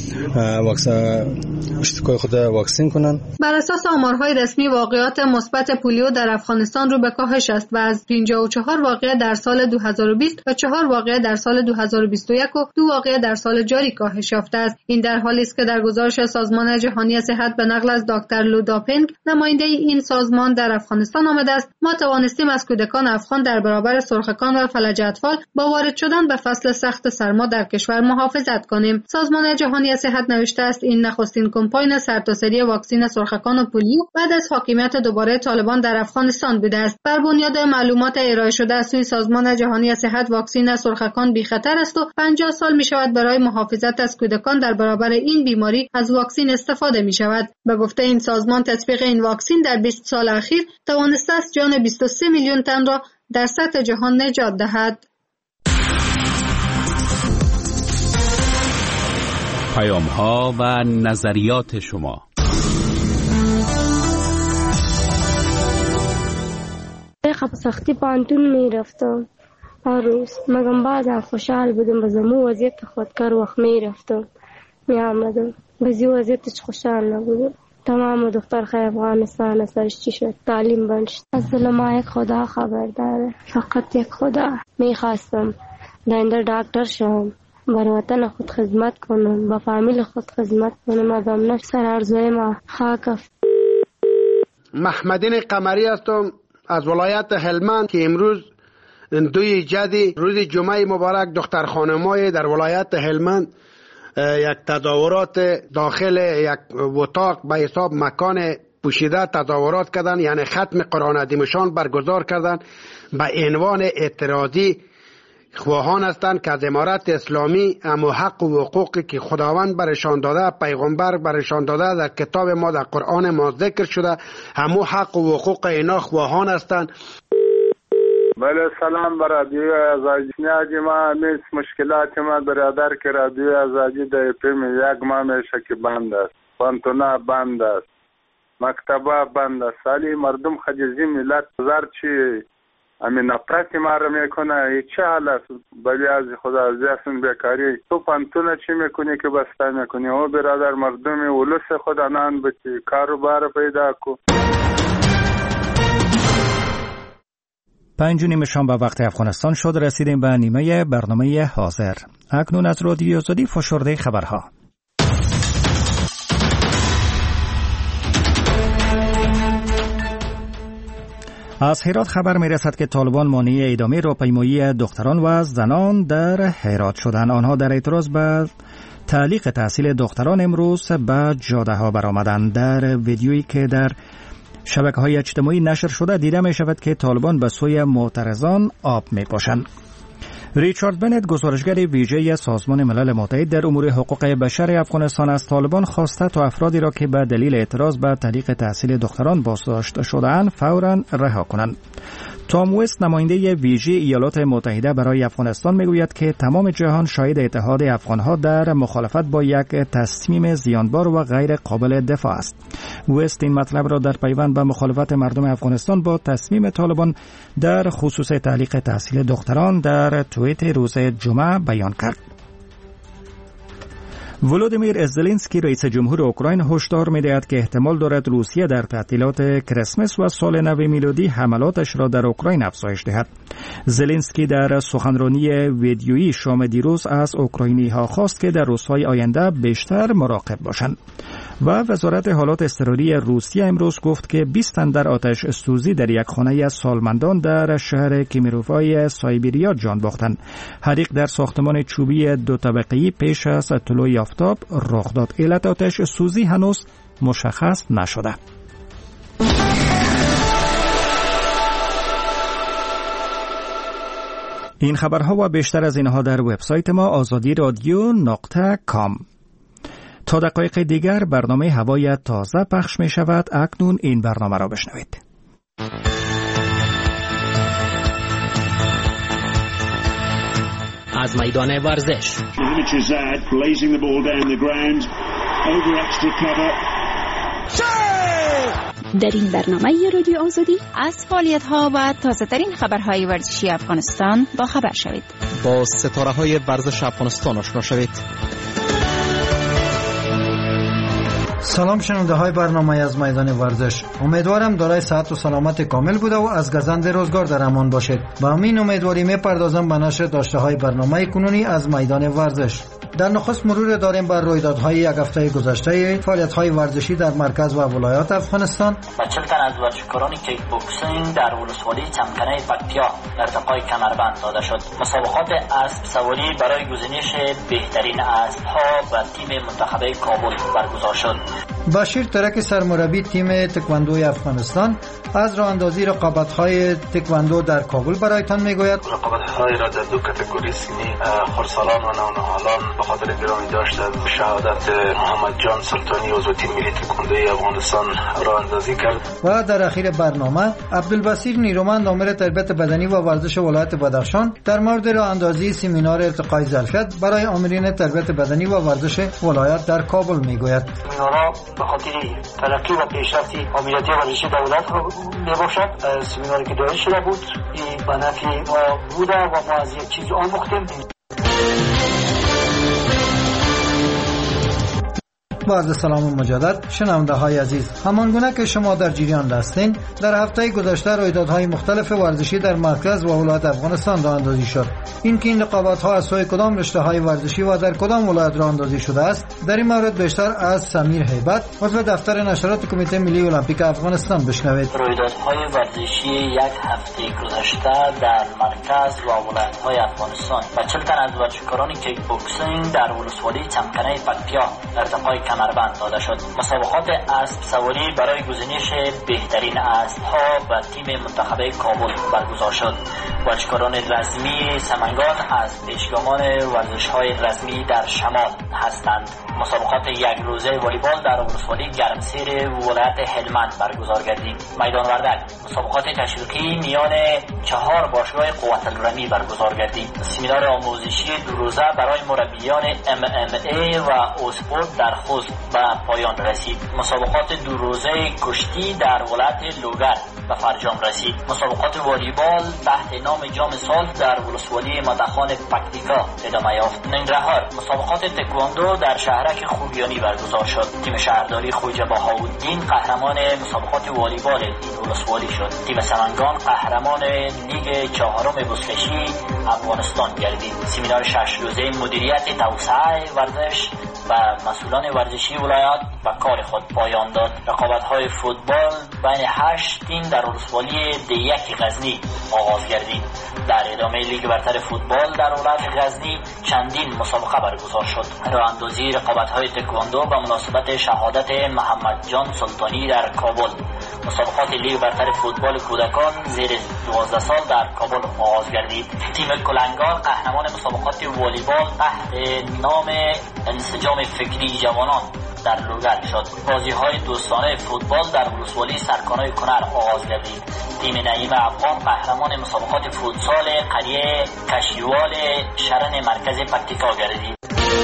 واکسن اشتراک خود واکسن کنن. بر اساس آمارهای رسمی واقعات مثبت پولیو در افغانستان رو به کاهش است و از پنجاه و چهار واقعه در سال دو هزار و بیست و چهار واقعه در سال دو هزار و بیست و یک و دو واقعه در سال جاری کاهش یافته است. این در حالی است که در گزارش سازمان جهانی صحت به نقل از دکتر لوداپنگ نماینده این سازمان در افغانستان آمده است ما توانستیم از کودکان افغان در برابر سرخکان و فلج اطفال با وارد شدن به فصل سخت سرما در کشور محافظت کنیم. سازمان جهانی صحت نوشته است این نخستین کمپاین سرتاسری واکسن سرخکان و پولیو بعد از حاکمیت دوباره طالبان در افغانستان بوده است. بر بنیاد معلومات ارائه شده از سوی سازمان جهانی صحت واکسن سرخکان بی خطر است و پنجاه سال می شود برای محافظت از کودکان در برابر این بیماری از واکسن استفاده می شود. به گفته این سازمان تطبیق این واکسن در بیست سال اخیر توانسته است جان بیست و سه میلیون تن را در سطح جهان نجات دهد. پیام ها و نظریات شما. خب سختی پانتون می رفتم هر روز مگم بعدم خوشحال بودم بزمو وضعیت خودکار وقت می رفتم می آمدم بزی وضعیتش خوشحال نبودم. تمام دختر خیلی افغانستان سرش چی شد تعلیم بند شد. از ظلم یک خدا خبر داره، فقط یک خدا. می خواستم داینده دکتر شم، بر وطن خود خدمت کنم، با فامیل خود خدمت کنم. ادم نفس سر ارزوی ما خاکف. محمدین قمری هستم از ولایت هلمند که امروز دوی جدی روز جمعه مبارک دختر خانمای در ولایت هلمند یک تظاهرات داخل یک اتاق به حساب مکان پوشیده تظاهرات کردن، یعنی ختم قرآن عظیمشان برگزار کردن به عنوان اعتراضی خواهان هستند که از امارت اسلامی اما حق و حقوقی که خداوند برشان داده، پیغمبر برشان داده، در کتاب ما در قرآن ما ذکر شده، همو حق و حقوق اینا خواهان هستند. بله سلام بر رادیو آزادی. نه ما میز مشکلات ما برادر که رادیو آزادی در پیم یک ماه میشه که بند است، پانتونا بند است، مکتبه بند است. سالی مردم خجزی ملت زار چی امی نفرت ما رو میکنه. چه حال است؟ بلی از خدا ازیاسون بیکاری تو پانتونه چی میکنی که بسته میکنی؟ او برادر مردم ولوس خدا نان بچی کاروبار پیدا کو. پنج نیم شام به وقت افغانستان شد. رسیدیم به نیمه برنامه حاضر. اکنون از رادیو آزادی فشرده خبرها. از هرات خبر می رسد که طالبان مانع ادامه راهپیمایی دختران و زنان در هرات شدند. آنها در اعتراض به تعلیق تحصیل دختران امروز به جاده ها برآمدند. در ویدیویی که در شبکه‌های اجتماعی نشر شده دیده می شود که طالبان به سوی معترضان آب می پاشند. ریچارد بنت گزارشگر ویژه سازمان ملل متحد در امور حقوق بشر افغانستان از طالبان خواسته تا افرادی را که به دلیل اعتراض به تعلیق تحصیل دختران بازداشت شده‌اند فوراً رها کنند. تام وست نماینده ویژه ایالات متحده برای افغانستان میگوید که تمام جهان شاهد اتحاد افغانها در مخالفت با یک تصمیم زیانبار و غیر قابل دفاع است. وست این مطلب را در پیوند به مخالفت مردم افغانستان با تصمیم طالبان در خصوص تعلیق تحصیل دختران در توییت روز جمعه بیان کرد. ولودیمیر زلنسکی رئیس جمهور اوکراین هشدار می‌دهد که احتمال دارد روسیه در تعطیلات کریسمس و سال نو میلادی حملاتش را در اوکراین افزایش دهد. زلنسکی در سخنرانی ویدیویی شام دیروز از اوکراینی‌ها خواست که در روزهای آینده بیشتر مراقب باشند. و وزارت حالات اضطراری روسیه امروز گفت که بیست تن در آتش سوزی در یک خانه سالمندان در شهر کیمیروفای سایبریا جان باختند. حریق در ساختمان چوبی دو طبقه‌ای پیش از طلوع آفتاب رخ داد. علت آتش سوزی هنوز مشخص نشده. این خبرها و بیشتر از اینها در وبسایت ما آزادی رادیو نقطه کام. تا دقایق دیگر برنامه هوای تازه پخش می شود. اکنون این برنامه را بشنوید. از میدان ورزش در این برنامه رادیو آزادی از فعالیت ها و تازه ترین خبرهای ورزشی افغانستان با خبر شوید. با ستاره های ورزش افغانستان آشنا شوید. سلام شنونده های برنامه از میدان ورزش. امیدوارم دارای صحت و سلامت کامل بوده و از گزند روزگار در امان باشید. با همین امیدواری میپردازم به نشر داشته های برنامه کنونی از میدان ورزش. در نخست مرور داریم بر رویدادهای یک هفته گذشته فعالیت‌های ورزشی در مرکز و ولایات افغانستان. چهل تن از ورزشکاران کیک بوکسینگ در ولسوالی چمکنه پکتیا ارتقای کمربند داده شد. مسابقات اسب سواری برای گزینش بهترین اسب‌ها و تیم منتخب کابل برگزار شد. بشیر ترک سرمربی تیم تکواندوی افغانستان از راه اندازی رقابت‌های تکواندو در کابل برایتان میگوید. رقابت‌های را در دو کاتگوری سنی خردسالان و نونهالان به خاطر گرامی داشتن شهادت محمد جان سلطانی عضو تیم ملی تکواندوی افغانستان راه اندازی کرد. و در اخیر برنامه عبدالبصیر نیرومند آمر تربیت بدنی و ورزش ولایت بدخشان در مورد راه اندازی سمینار ارتقای ظرفیت برای آمرین تربیت بدنی و ورزش ولایت در کابل میگوید. سمینارها به خاطر ترقی و پیشرفت آمریتی ورزشی دولت میباشد. سمیناری که دایر شده بود این به نفع ما بوده و ما از یک چیز آموختیم. با عرض سلام مجدد شنونده های عزیز، همانگونه که شما در جریان هستین، در هفته گذشته رویدادهای مختلف ورزشی در مرکز و ولایت افغانستان راه اندازی شد. اینکه این رقابت ها از سوی کدام رشته های ورزشی و در کدام ولایت راه اندازی شده است، در این مورد بیشتر از سمیر هیبت عضو دفتر نشرات کمیته ملی المپیک افغانستان بشنوید. رویدادهای ورزشی یک هفته گذشته در مرکز و ولایت های افغانستان و چهل تن از ورزشکاران کیک بوکسینگ در ولسوالی چمکنه پکتیا ارتقای کمربند داده شد. مسابقات اسب سواری برای گزینش بهترین اسب‌ها و تیم منتخب کابل برگزار شد. ورزشکاران رزمی سمنگان از پیشگامان ورزش‌های رزمی در شمال هستند. مسابقات یک روزه والیبال در ولسوالی گرمسیر ولایت هلمند برگزار گردید. میدان وردک مسابقات تشویقی میان چهار باشگاه قوت الرمی برگزار گردید. سمینار آموزشی دو روزه برای مربیان ام ام ای و اسپورت در خوست به پایان رسید. مسابقات دو روزه کشتی در ولایت لوگر به فرجام رسید. مسابقات والیبال تحت نام جام سال در ولسوالی مدخان پکتیکا ادامه یافت. ننگرهار مسابقات تکواندو در شهرک خوگیانی برگزار شد. تیم شهرداری خوجه بهاءالدین قهرمان مسابقات والیبال این ولسوالی شد. تیم سمنگان قهرمان لیگ چهارم بزکشی افغانستان گردید. سمینار شش روزه مدیریت توسعه ورزش و مسئولان ورزشی ولایت به کار خود پایان داد. رقابت‌های فوتبال بین هشت تیم در ولسوالی دی یک غزنی آغاز گردید. در ادامه لیگ برتر فوتبال در ولایت غزنی چندین مسابقه برگزار شد. راه اندازی رقابت‌های تکواندو به مناسبت شهادت محمد جان سلطانی در کابل. مسابقات لیگ برتر فوتبال کودکان زیر دوازده سال در کابل آغاز گردید. تیم کلنگار قهرمان مسابقات والیبال تحت نام انسجام فکری جوانان در لوگر شد. بازی‌های دوستانه فوتبال در ولسوالی سرکانای کنر آغاز گردید. تیم نعیم افغان قهرمان مسابقات فوتسال قریه کشیوال شرن مرکز پکتیکا گردید.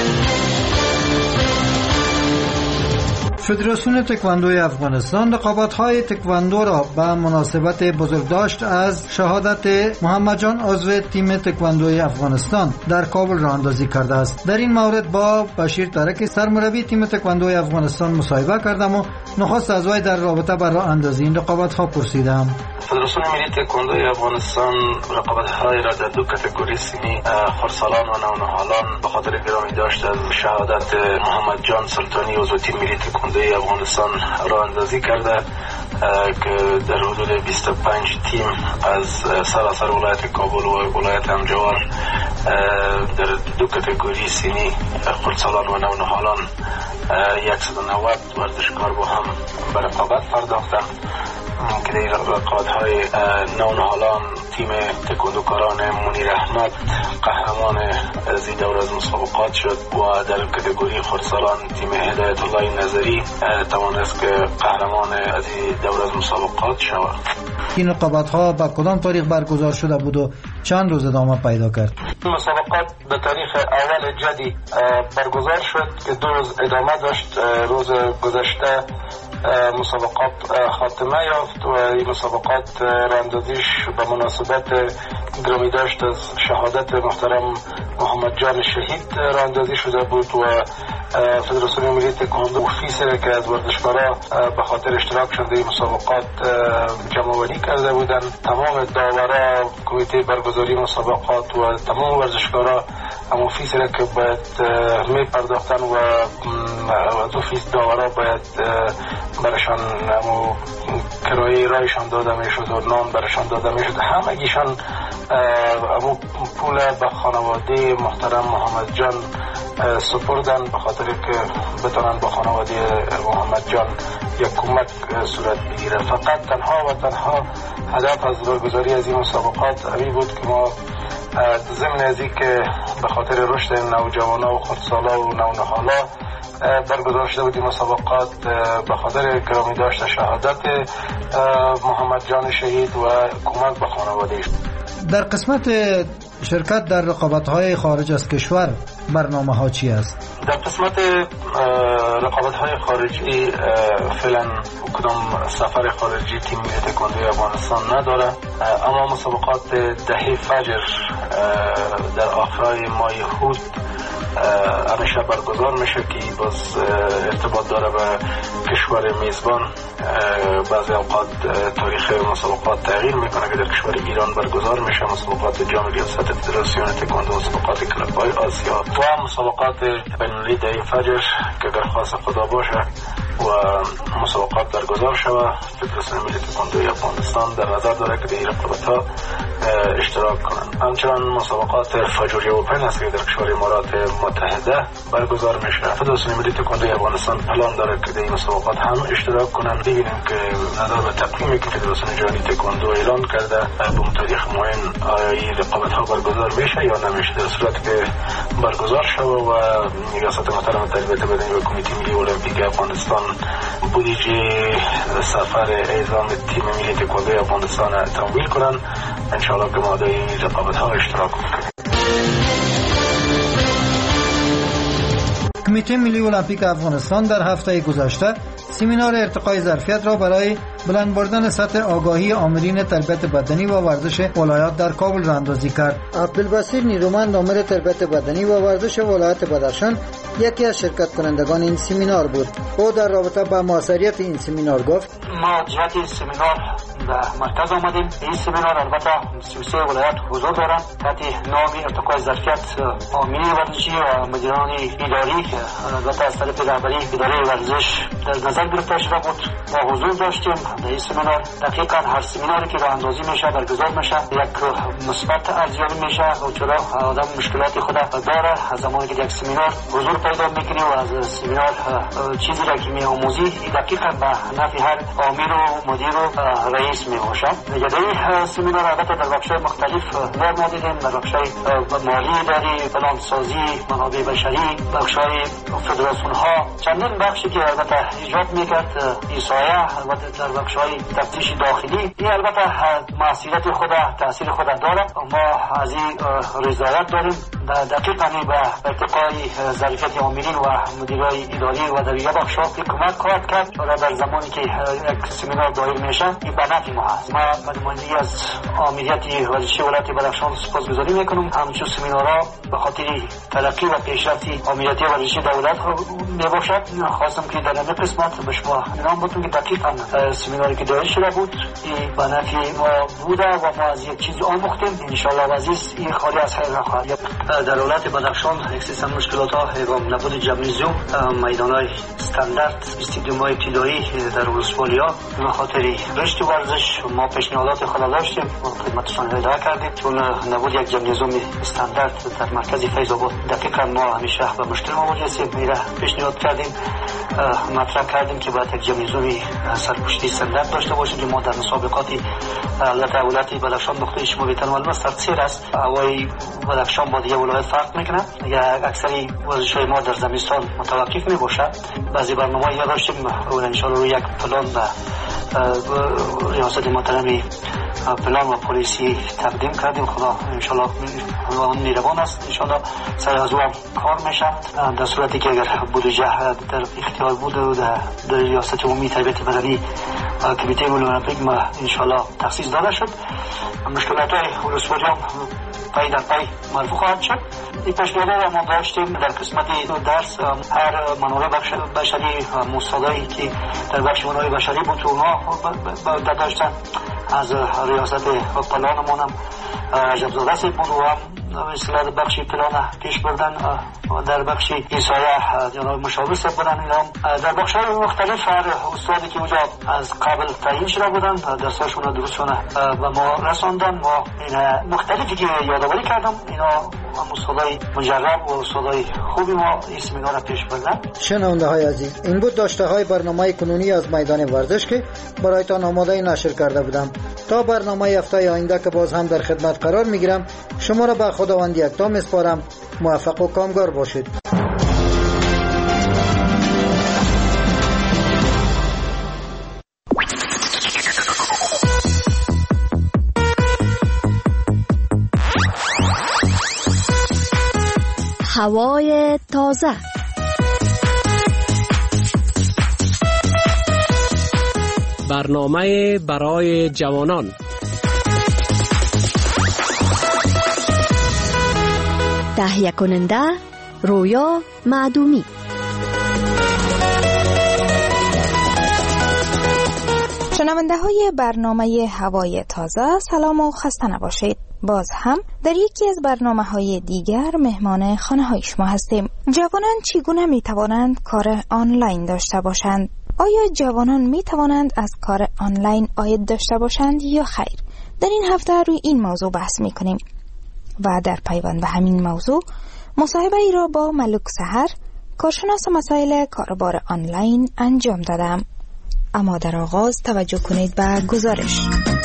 فدراسیون تکواندوی افغانستان رقابت‌های تکواندو را به مناسبت بزرگداشت از شهادت محمد جان عضو تیم تکواندوی افغانستان در کابل راه اندازی کرده است. در این مورد با بشیر ترک سرمربی تیم تکواندوی افغانستان مصاحبه کردم و نخست از وی در رابطه با راه اندازی این رقابت‌ها پرسیدم. فدراسیون ملی تکواندوی افغانستان رقابت‌های را در دو کاتگوری سنی خردسالان و نونهالان به خاطر گرامی داشت از شهادت محمد جان سلطانی عضو تیم ملی تکواندوی افغانستان راه اندازی کرده که در حدود بیست و پنج تیم از سراسر ولایت کابل و ولایت همجوار در دو کاتگوری سنی خردسالان و نونهالان صد و نود ورزشکار با هم به رقابت پرداختند که در رقابت‌های نونهالان تیم تکواندوکاران منیر احمد قهرمان از این دور از مسابقات شد و در کاتگوری خردسالان تیم هدایت الله نظری توانست که قهرمان از این دور از مسابقات شود. این رقابت‌ها با کدام تاریخ برگزار شده بود و چند روز ادامه پیدا کرد؟ مسابقات به تاریخ اول جدی برگزار شد که دو روز ادامه داشت. روز گذشته مسابقات خاتمه یافت و این مسابقات راندازیش به مناسبت گرامی داشت از شهادت محترم محمد جان شهید راندازی شده بود و فدراسیون ملی تکواندو فیصله که از ورزشکارا به خاطر اشتراک شده این مسابقات جمع‌آوری کرده بودند. تمام داورا کمیته برگزاری مسابقات و تمام ورزشکارا همون فیصله که باید می پرداختن و دو فیصد داورا باید برشان همون کرایه رایشان داده می شد و نان برشان داده می شد. همگیشان همون پول به خانواده محترم محمد جان سپردن به خاطر که بتونن به خانواده محمد جان یک کمک صورت بگیره. فقط تنها و تنها هدف از برگزاری از این مسابقات همین بود که ما ضمن از این که به خاطر رشد نوجوانا و خردسالا و نونهالا برگزار شده بود این مسابقات به خاطر گرامی داشت شهادت محمد جان شهید و کمک به خانواده. در قسمت شرکت در رقابت‌های خارج از کشور برنامه ها چی است؟ در قسمت رقابت های خارجی فعلا کدام سفر خارجی تیم ملی تکواندوی افغانستان نداره، اما مسابقات دهه فجر در آخرای ماه هود همیشه برگزار میشه که باز ارتباط داره به کشور میزبان. بعضی اوقات تاریخ مسابقات تغییر میکنه که در کشور ایران برگزار میشه مسابقات جام ریاست فدراسیون تکواندو، مسابقات کلب‌های آسیا و مسابقات بین‌المللی دهه فجر که اگر خواست خدا باشه و مسابقات برگزار شود. فدراسیون ملی تکواندوی افغانستان در نظر داره که در این رقابت‌ها اشتراک کنند. همچنان مسابقات فجوری اوپن است که در کشور امارات متحده برگزار میشه. فدراسیون ملی تکواندو افغانستان پلان داره که در این مسابقات هم اشتراک کنند. ببینیم که نظر به تقویمی که فدراسیون جهانی تکواندو اعلان کرده به تاریخ معین آیا این رقابت ها برگزار میشه یا نمیشه. در صورت که برگزار شود و ریاست محترم تربیت بدنی و کمیته ملی المپیک افغانستان بودجه سفر اعزام تیم ملی تکواندو افغانستان تمویل کنند، انشاءالله که ما در این رقابت ها اشتراک کنیم. کمیته ملی المپیک افغانستان در هفته گذشته سمینار ارتقای ظرفیت را برای بلند بردن سطح آگاهی آمرین تربیت بدنی و ورزش ولایات در کابل راهاندازی کرد. عبدالبصیر نیرومند آمر تربیت بدنی و ورزش ولایت بدخشان یکی از شرکت کنندگان این سمینار بود. او در رابطه با موثریت این سمینار گفت: ما جهت این سمینار به مرکز آمدیم. این سمینار البته سی و سه ولایت حضور دارند تحت نام ارتقای ظرفیت آمرین ورزشی و مدیران اداری که البته از طرف رهبری اداره ورزش در نظر گرفته شده بود. ما حضور داشتیم در این سمینار. دقیقاً هر سمیناری که راه اندازی میشه برگزار میشه یک مثبت ارزیابی میشه و چرا آدم مشکلات خود داره. از زمانی که یک سمینار حضور پیدا میکنی و از سمینار چیزی را که میآموزی دقیقاً به نفع هر آمر و مدیر و رئیس میباشد. در این سمینار البته در بخش‌های مختلف نظر ما دیدیم. در بخش‌های مالی اداری، پلانسازی، منابع بشری، بخش‌های فدراسیون ها، چندین بخشی که البته ایجاد میکرد ایسایه، البته در بخش‌های تفتیش داخلی. این البته مسئولیت خود تاثیر خود داره. ما از این رضایت داریم. دقیقاً به ارتقای ظرفیت آمرین و مدیرای اداری و در دیگر بخش‌ها کمک خواهد کرد. و در زمانی که یک سمینار دایر میشه این به نفع ما هست. ما به نمایندگی از آمریت ورزشی ولایت بدخشان سپاسگزاری میکنم. همچون سمینارها به خاطر ترقی و پیشرفت آمریت ورزشی دولت میباشد. خواستم که در این قسمت به شما اعلام بکنم که دقیقاً سمیناری که دایر شده بود این به نفع ما بوده و ما از یک چیز آموختیم. ان شاء الله عزیز این خالی از خیر نخواهد. در ولایت بدخشان اکسیستن مشکلات ها و نبود جمنیزیوم، میدان‌های استاندارد، استادیوم‌های ابتدایی در ولسوالی‌ها به خاطر رشد ورزش ما پیشنهادات خود داشتیم و خدمتشان ارائه کردیم. چون نبود یک جمنیزیوم استاندارد در مرکز فیض آباد دقیقاً ما همیشه به مشکل مواجه هستیم. میره پیشنهاد کردیم، مطرح کردیم که باید یک جمنیزیوم سرپوشیده استاندارد داشته باشیم که ما در مسابقاتی البته ولایت بدخشان نقطه شما بیتن معلوم است تقصیر است. هوای بدخشان با دیگه ولایت فرق میکنه. اکثری ورزش‌های ما در زمستان متوقف میباشه. بعضی برنامه‌ای داشتیم و ان شاء الله روی یک پلان و ریاست محترم پلان و پلیسی تقدیم کردیم. خدا ان شاء الله اون میروان است. ان شاء الله سر از اون کار میشه. در صورتی که اگر بودجه در اختیار بود و در ریاست عمومی تربیت بدنی کمیته ملی المپیک ما ان شاء الله تخصیص داده شد. مشکلات‌های ولسوالیان پای در پای مرفوع خواهد شد. این پیشنهاد ما داشتیم در قسمت درس هر منابع بشری مستادایی که در بخش منابع بشری بود اونها داشتن از ریاست پلانمون هم عجب زاده سید بود و هم اصلاح بخشی پلان پیش بردن در بخشی ایسایه جناب مشاور سید بودن. در بخش های مختلف هر استادی که اونجا از قبل تعیین شده بودن درساشون درستشون و ما رساندن. ما این مختلفی که یادآوری کردم اینا استادای مجرب و استادای خوبی ما این سمینار پیش بردن. شنونده های عزیز، این بود داشته های برنامه کنونی از میدان ورزش که برایتان آماده نشر کرده بودم. تا برنامه هفته آینده که باز هم در خدمت قرار میگیرم شما را به خداوند یکتا میسپارم. موفق و کامگار باشید. هوای تازه، برنامه برای جوانان، تهیه کننده رویا معدومی. شنونده های برنامه هوای تازه، سلام و خسته نباشید. باز هم در یکی از برنامه های دیگر مهمان خانه های شما هستیم. جوانان چگونه می توانند کار آنلاین داشته باشند؟ آیا جوانان می توانند از کار آنلاین عاید داشته باشند یا خیر؟ در این هفته روی این موضوع بحث میکنیم و در پیوند به همین موضوع مصاحبه ای را با ملک سحر، کارشناس مسائل کاروبار آنلاین انجام دادم. اما در آغاز توجه کنید به گزارش.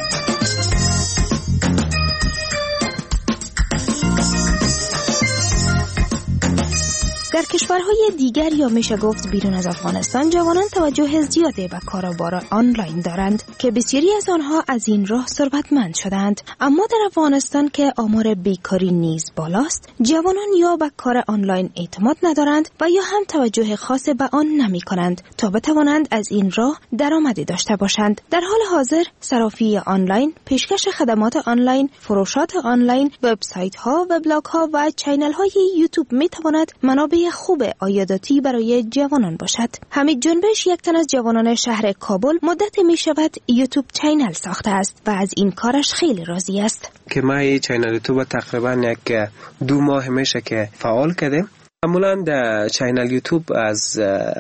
در کشورهای دیگر یا میشه گفت بیرون از افغانستان جوانان توجه زیادی به کاروبار آنلاین دارند که بسیاری از آنها از این راه ثروتمند شدند. اما در افغانستان که آمار بیکاری نیز بالاست، جوانان یا به کار آنلاین اعتماد ندارند و یا هم توجه خاص به آن نمی کنند تا بتوانند از این راه درآمدی داشته باشند. در حال حاضر صرافی آنلاین، پیشکش خدمات آنلاین، فروشات آنلاین، وبسایت ها، وبلاگ ها و چینل های یوتیوب می تواند منابع خوب عایداتی برای جوانان باشد. حمید جنبش، یک تن از جوانان شهر کابل، مدت می شود یوتیوب چینل ساخته است و از این کارش خیلی راضی است. که ما این چینل یوتیوب تقریبا یک دو ماه میشه که فعال کردیم. معمولا در چینل یوتیوب از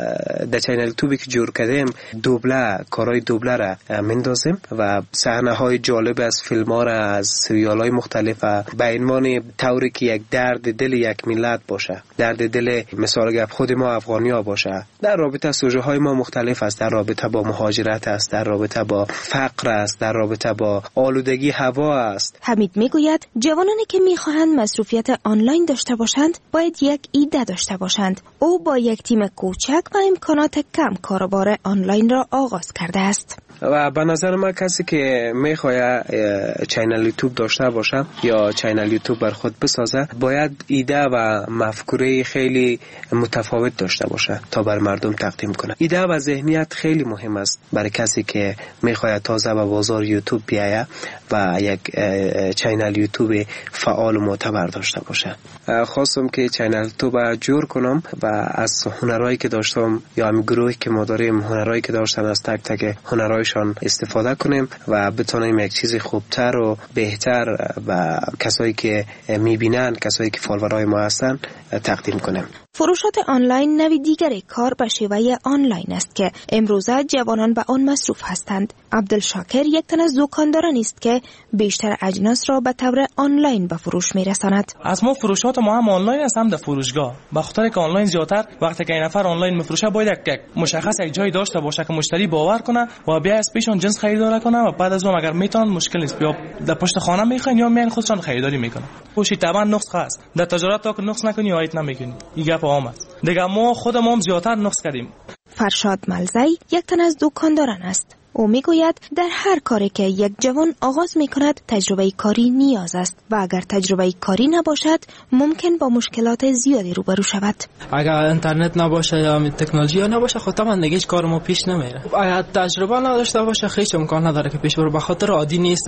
در چینل یوتیوبی که جور کردیم دوبله کارهای دوبله را مندازیم و صحنه های جالب از فیلم ها را از سریال های مختلف به عنوان طوری که یک درد دل یک ملت باشه، درد دل مثال گپ خود ما افغانی ها باشه. در رابطه سوژه های ما مختلف است، در رابطه با مهاجرت است، در رابطه با فقر است، در رابطه با آلودگی هوا است. حمید میگوید جوانانی که میخواهند مصروفیت آنلاین داشته باشند باید یک ایده داشته باشند. او با یک تیم کوچک و امکانات کم کاروبار آنلاین را آغاز کرده است. و به نظر من کسی که میخواد چینل یوتیوب داشته باشه یا چینل یوتیوب بر خود بسازه باید ایده و مفکوره خیلی متفاوت داشته باشه تا بر مردم تقدیم کنه. ایده و ذهنیت خیلی مهم است برای کسی که میخواد تازه به بازار یوتیوب بیایه و یک چینل یوتیوب فعال و معتبر داشته باشه. خواستم که چینل یوتیوب جور کنم و از هنرهایی که داشتم یا هم گروهی که ما داریم هنرهایی که داشتن از تک تک هنرهایشان استفاده کنیم و بتونیم یک چیز خوبتر و بهتر و کسایی که میبینن، کسایی که فالوورای ما هستن تقدیم کنیم. فروشات آنلاین نوی دیگری کار به شیوه آنلاین است که امروزه جوانان به آن مصروف هستند. عبدالشاکر یک تن از دکانداران است که بیشتر اجناس را به طور آنلاین به فروش میرساند. از ما فروشات ما هم آنلاین است، هم در فروشگاه. به خاطر که آنلاین زیاتر وقتی که این نفر آنلاین میفروشه باید یک مشخص یک جای داشته باشه که مشتری باور کنه و بیا از پیشون جنس خریدار کنه و بعد از اون اگر میتونن مشکل نیست بیا در پشت خانه میخواین یا میان خودشون خریداری میکنن. پوشی طبعا نقص هست. در تجارت تا که نقص نکنی آیت نمیکنی. این گپ عام است. دیگه ما خودمون هم زیاتر نقص کردیم. فرشاد ملزی یک تن از دکانداران است. او میگوید در هر کاری که یک جوان آغاز میکند تجربه کاری نیاز است و اگر تجربه کاری نباشد ممکن با مشکلات زیادی روبرو شود. اگر اینترنت نباشه یا تکنولوژی نباشه خب طبعا دیگه کار ما پیش نمیره. اگر تجربه نداشته باشه هیچ امکان نداره که پیش بره. به خاطر عادی نیست،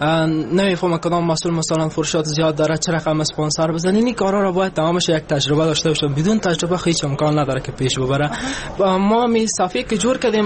نمیفهمه کدام مسئول مثلا فروشات زیاد داره چه رقم اسپانسر بزنه. این کارا رو باید تمامش یک تجربه داشته باشه. بدون تجربه هیچ امکان نداره که پیش ببره. ما می صفی که جور کردیم،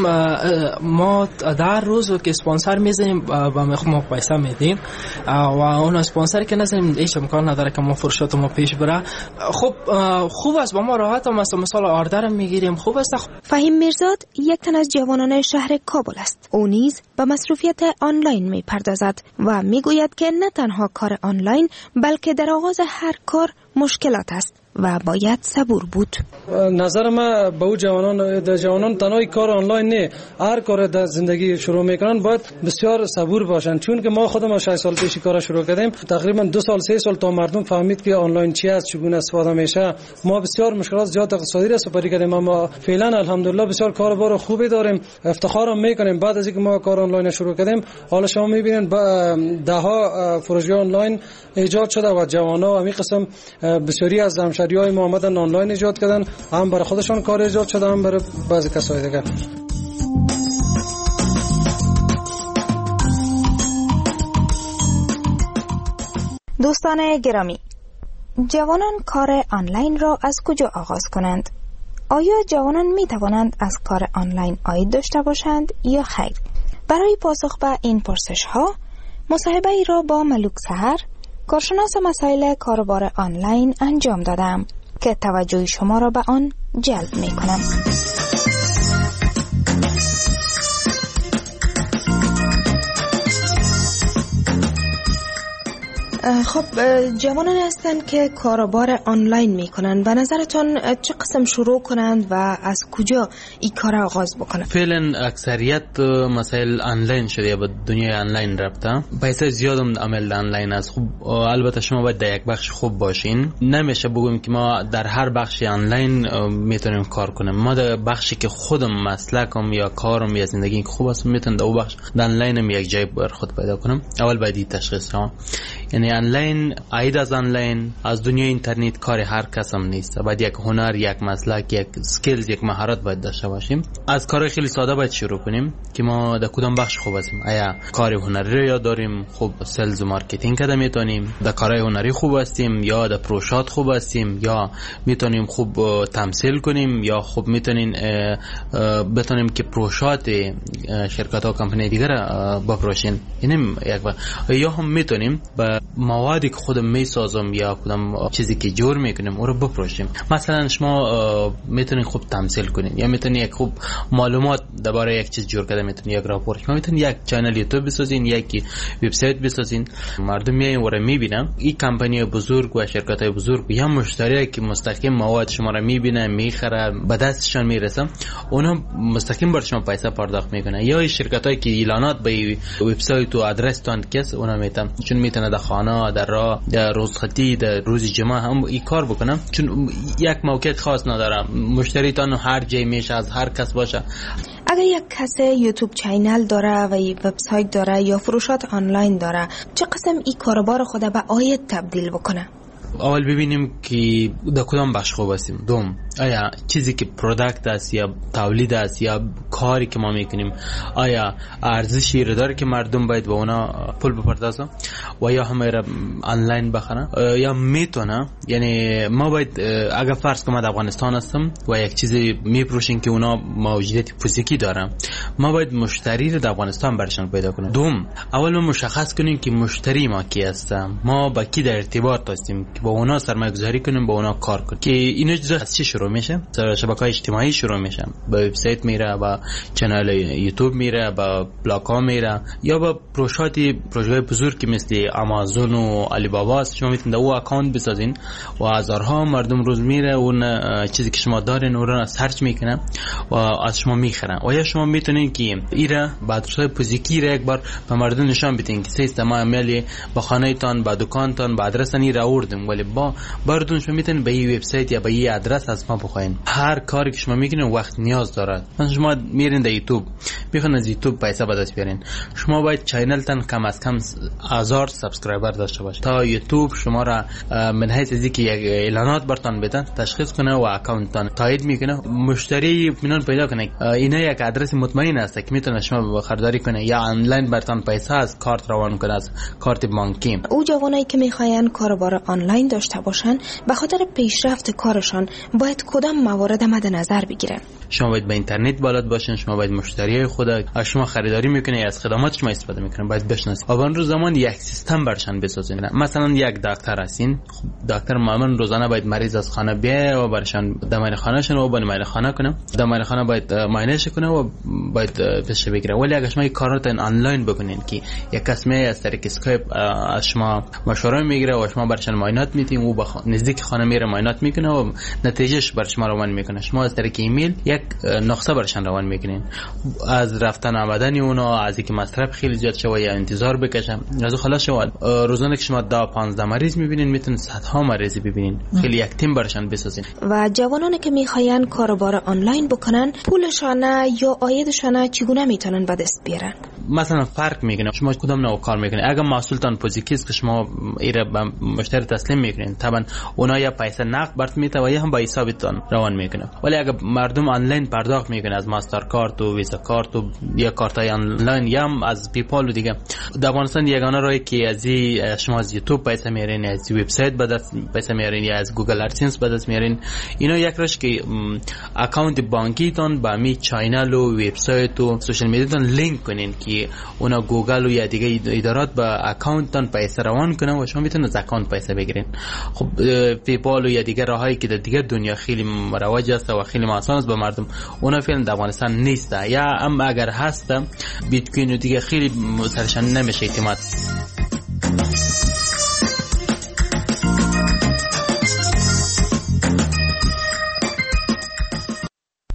ما در روز که اسپانسر میزنیم با ما پیسه میدیم و اون اسپانسر که نزنیم هیچ امکان نداره که ما فروشات ما پیش بره. خب خوب است با ما راحت مثلا مثلا آردر میگیریم. خوب است. فهیم میرزاد یک تن از جوانان شهر کابل است. او نیز به مصروفیت آنلاین میپردازد و میگوید که نه تنها کار آنلاین بلکه در آغاز هر کار مشکلات است و باید صبور بود. نظر من به او جوانان در جوانان تنهای کار آنلاین نه، هر کار در زندگی شروع میکنن باید بسیار صبور باشن. چون که ما خودم شش سال پیش کار شروع کردیم، تقریبا دو سال سه سال تا مردم فهمید که آنلاین چی است، چگونه استفاده میشه. ما بسیار مشکلات زیاد اقتصادی را سپری کردیم اما فعلا الحمدلله بسیار کاربار خوبی داریم. افتخار میکنیم بعد از اینکه ما کار آنلاین شروع کردیم. حالا شما میبینید ده ها فروشگاه آنلاین ایجاد شده و جوانا همین قسم بسیاری از همشهریای ما آمدن آنلاین ایجاد کردن، هم برای خودشان کار ایجاد شده هم برای بعضی کسای دیگه. دوستان گرامی، جوانان کار آنلاین را از کجا آغاز کنند؟ آیا جوانان می توانند از کار آنلاین عاید داشته باشند یا خیر؟ برای پاسخ به این پرسش ها مصاحبه ای را با ملک سحر، کارشناس مسائل کاروبار آنلاین انجام دادم که توجه شما را به آن جلب می کنم. خب جوانان هستند که کاروبار آنلاین میکنن، به نظرتون چه قسم شروع کنند و از کجا این کار آغاز بکنند؟ فعلا اکثریت مسائل آنلاین شده، به دنیای آنلاین رفته، پیسه زیادم عمل آنلاین است. خب البته شما باید در یک بخش خوب باشین، نمیشه بگیم که ما در هر بخش آنلاین میتونیم کار کنیم. ما در بخشی که خودم مسلکم یا کارم یا زندگی خوب است میتونم در اون بخش آنلاینم یک جای بر خود پیدا کنم. اول باید تشخیص کنم، یعنی آنلاین عید از آنلاین از دنیای اینترنت کار هر کس هم نیست. باید یک هنر، یک مسلک، یک سکیلز، یک مهارت باید داشته باشیم. از کار خیلی ساده باید شروع کنیم که ما در کدام بخش خوب هستیم. آیا کار هنری رو یاد داریم، خوب سلز و مارکتینگ کده میتونیم، در کارهای هنری خوب هستیم یا در پروژات خوب هستیم، یا میتونیم خوب تمثیل کنیم، یا خوب میتونیم بتونیم که پروژات شرکت ها کمپانی دیگر بفروشیم. یعنی یک یا هم میتونیم با موادی که خودم میسازم یا کدام چیزی که جور میکنیم او رو بفروشیم. مثلا شما میتونین خوب تمثیل کنین یا میتونین یک خوب معلومات درباره یک چیز جور کرده میتونین یک راپورت، شما میتونین یک کانال یوتیوب بسازین، یک وبسایت بسازین، مردم میاین و رو میبینن. این کمپانی بزرگ و شرکت های بزرگ یا مشتری که مستقیم مواد شما رو میبینن، میخره، به دستشان میرسه، اونا مستقیم بر شما پیسه پرداخت میکنن. یا این شرکت هایی که اعلانات به وبسایت و آدرس تان کس اونا میتونن، چون میتونه در خانه، در راه، در روزخطی، در روز جمعه هم این کار بکنم، چون یک موقعیت خاص نداره. مشتری تان هر جای میشه، از هر کس باشه. اگر یک کس یوتیوب چینل داره و وبسایت داره یا فروشات آنلاین داره، چه قسم این کاروبار خود به عاید تبدیل بکنه؟ اول ببینیم که در کدام بخش خوب هستیم. دوم، آیا چیزی که پروداکت است یا تولید است یا کاری که ما میکنیم آیا ارزشی رو داره که مردم باید به اونا پول بپردازن و یا همه را آنلاین بخرن یا میتونه. یعنی ما باید اگر فرض کنم در افغانستان هستم و یک چیزی میپروشیم که اونا موجودیت فیزیکی دارن، ما باید مشتری رو در افغانستان برشان پیدا کنیم. دوم، اول ما مشخص کنیم که مشتری ما کی هست، ما با کی در ارتباط هستیم که با اونا سرمایه گذاری کنیم، با اونا کار کنیم. که اینا چیزا از چی شروع میشه؟ شبکه‌های اجتماعی شروع میشه، با وبسایت میره، با کانال یوتیوب میره، با بلاگ ها میره، یا با پروژه‌های پروژه بزرگی مثل آمازون و علی بابا. شما میتونید او اکانت بسازین و هزارها مردم روز میره اون چیزی که شما دارین اون رو سرچ میکنه و از شما میخرن. و یا شما میتونین که ایره با ادرس‌های فیزیکی را یک بار به مردم نشان بدین که سیستم عملی با خانه تان، با دکان تان، با آدرس نی را آوردیم، ولی با بردون شما میتونین به این وبسایت یا به این آدرس از ما بخواین. هر کاری که شما میکنین وقت نیاز داره. مثلا شما میرین در یوتیوب، میخواین از یوتیوب پیسه به دست بیارین، شما باید چینل تان کم از کم هزار سابسکرایبر داشته باشه تا یوتیوب شما را من حیث از اینکه یک اعلانات برتون بدن تشخیص کنه و اکانت تان تایید میکنه، مشتری اطمینان پیدا کنه. اینا یک آدرس مطمئن است که میتونه شما خریداری کنه یا آنلاین برتون پیسه از کارت روان کنه، از کارت بانکی. او جوانایی که میخواین کاروبار آنلاین داشته باشن به خاطر پیشرفت کارشان باید کدام موارد مد نظر بگیرن؟ شما باید به اینترنت بلد باشین، شما باید مشتریای خود از شما خریداری میکنه یا از خدمات شما استفاده میکنه باید بشناسید. اون روز زمان یک سیستم برشان بسازین. مثلا یک دکتر هستین، دکتر معمولا روزانه باید مریض از خانه بیاره و برشان دمای خانهشون و دمای خانه کنه، دمای خانه باید معاینه کنه و باید پیش بگیره. ولی اگه شما این کارات آنلاین بکنین که یک کس می از طریق اسکایپ از شما مشوره میگیره و شما برشان معاینات میتین و با نزدیک خانه میره معاینات میکنه و نتیجهش بر شما روان میکنه. شما از طریق ایمیل یک نسخه برشان روان میکنین. از رفتن آمدن اونا، از اینکه مصرف خیلی زیاد شه و یا انتظار بکشن، از خلاص شما روزانه که شما ده پانزده مریض میبینین میتونین صدها مریض ببینین. خیلی یک تیم برشان بسازین. و جوانانی که میخواین کاروبار آنلاین بکنن پولشان یا عایدشان چگونه میتونن به دست بیارن؟ مثلا فرق میکنه شما کدام نوع کار میکنین. اگر محصولتان فیزیکی که شما ایره به مشتری تسلیم میکنین، طبعا اونا یا پیسه نقد برات میته و یا هم با حسابتان روان میکنه. ولی اگر مردم آنلاین پرداخت میکنه از ماستر کارت و ویزا کارت و یا کارتای آنلاین یا هم از پیپال و دیگه، در افغانستان یگانه راهی که از شما از یوتیوب پیسه میارین، از وبسایت به دست پیسه میارین یا از گوگل ادسنس به دست میارین. اینا یک راهش که اکانت بانکی تان با می چینل و وبسایت و سوشال میدیا تان لینک کنین که اونا گوگل و یا دیگه ادارات با اکانت تان پیسه روان کنن و شما میتونید از اکانت پیسه بگیرین. خب پیپال و یا دیگه راهایی که در دیگه دنیا خیلی مروج است و خیلی آسان است به مردم، اونا فعلا در افغانستان نیست. یا ام اگر هست بیت کوین و دیگه خیلی سرشان نمیشه اعتماد.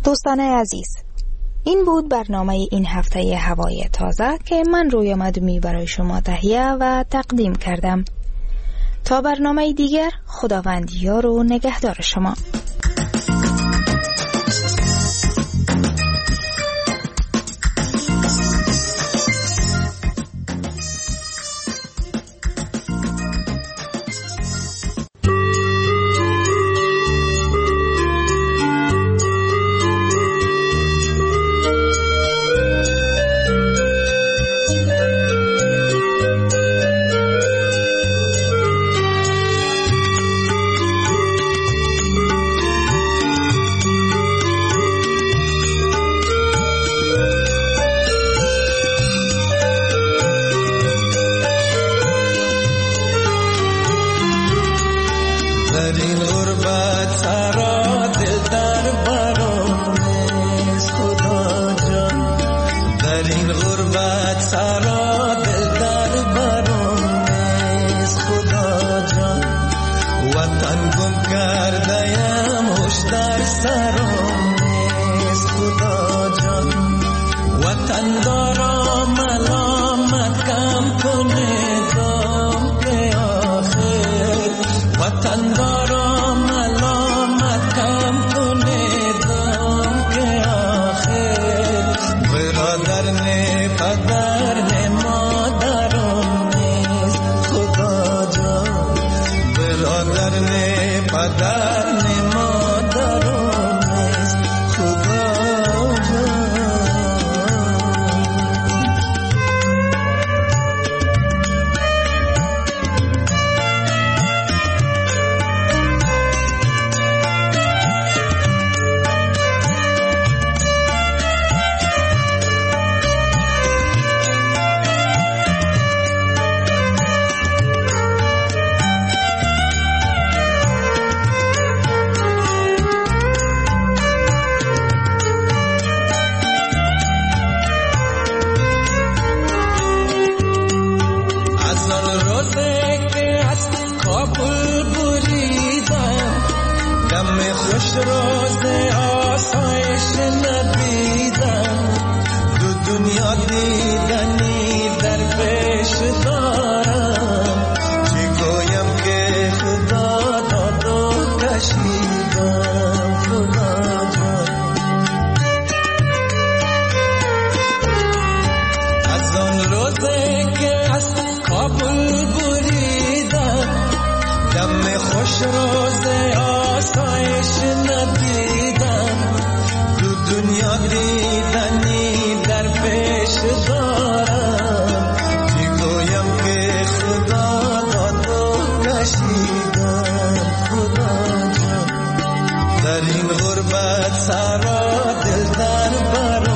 دوستان عزیز، این بود برنامه این هفته هوای تازه که من رویا مدومی برای شما تهیه و تقدیم کردم. تا برنامه دیگر، خداوند یار و نگهدار شما.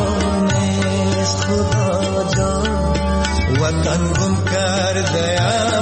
वतन गुम कर दया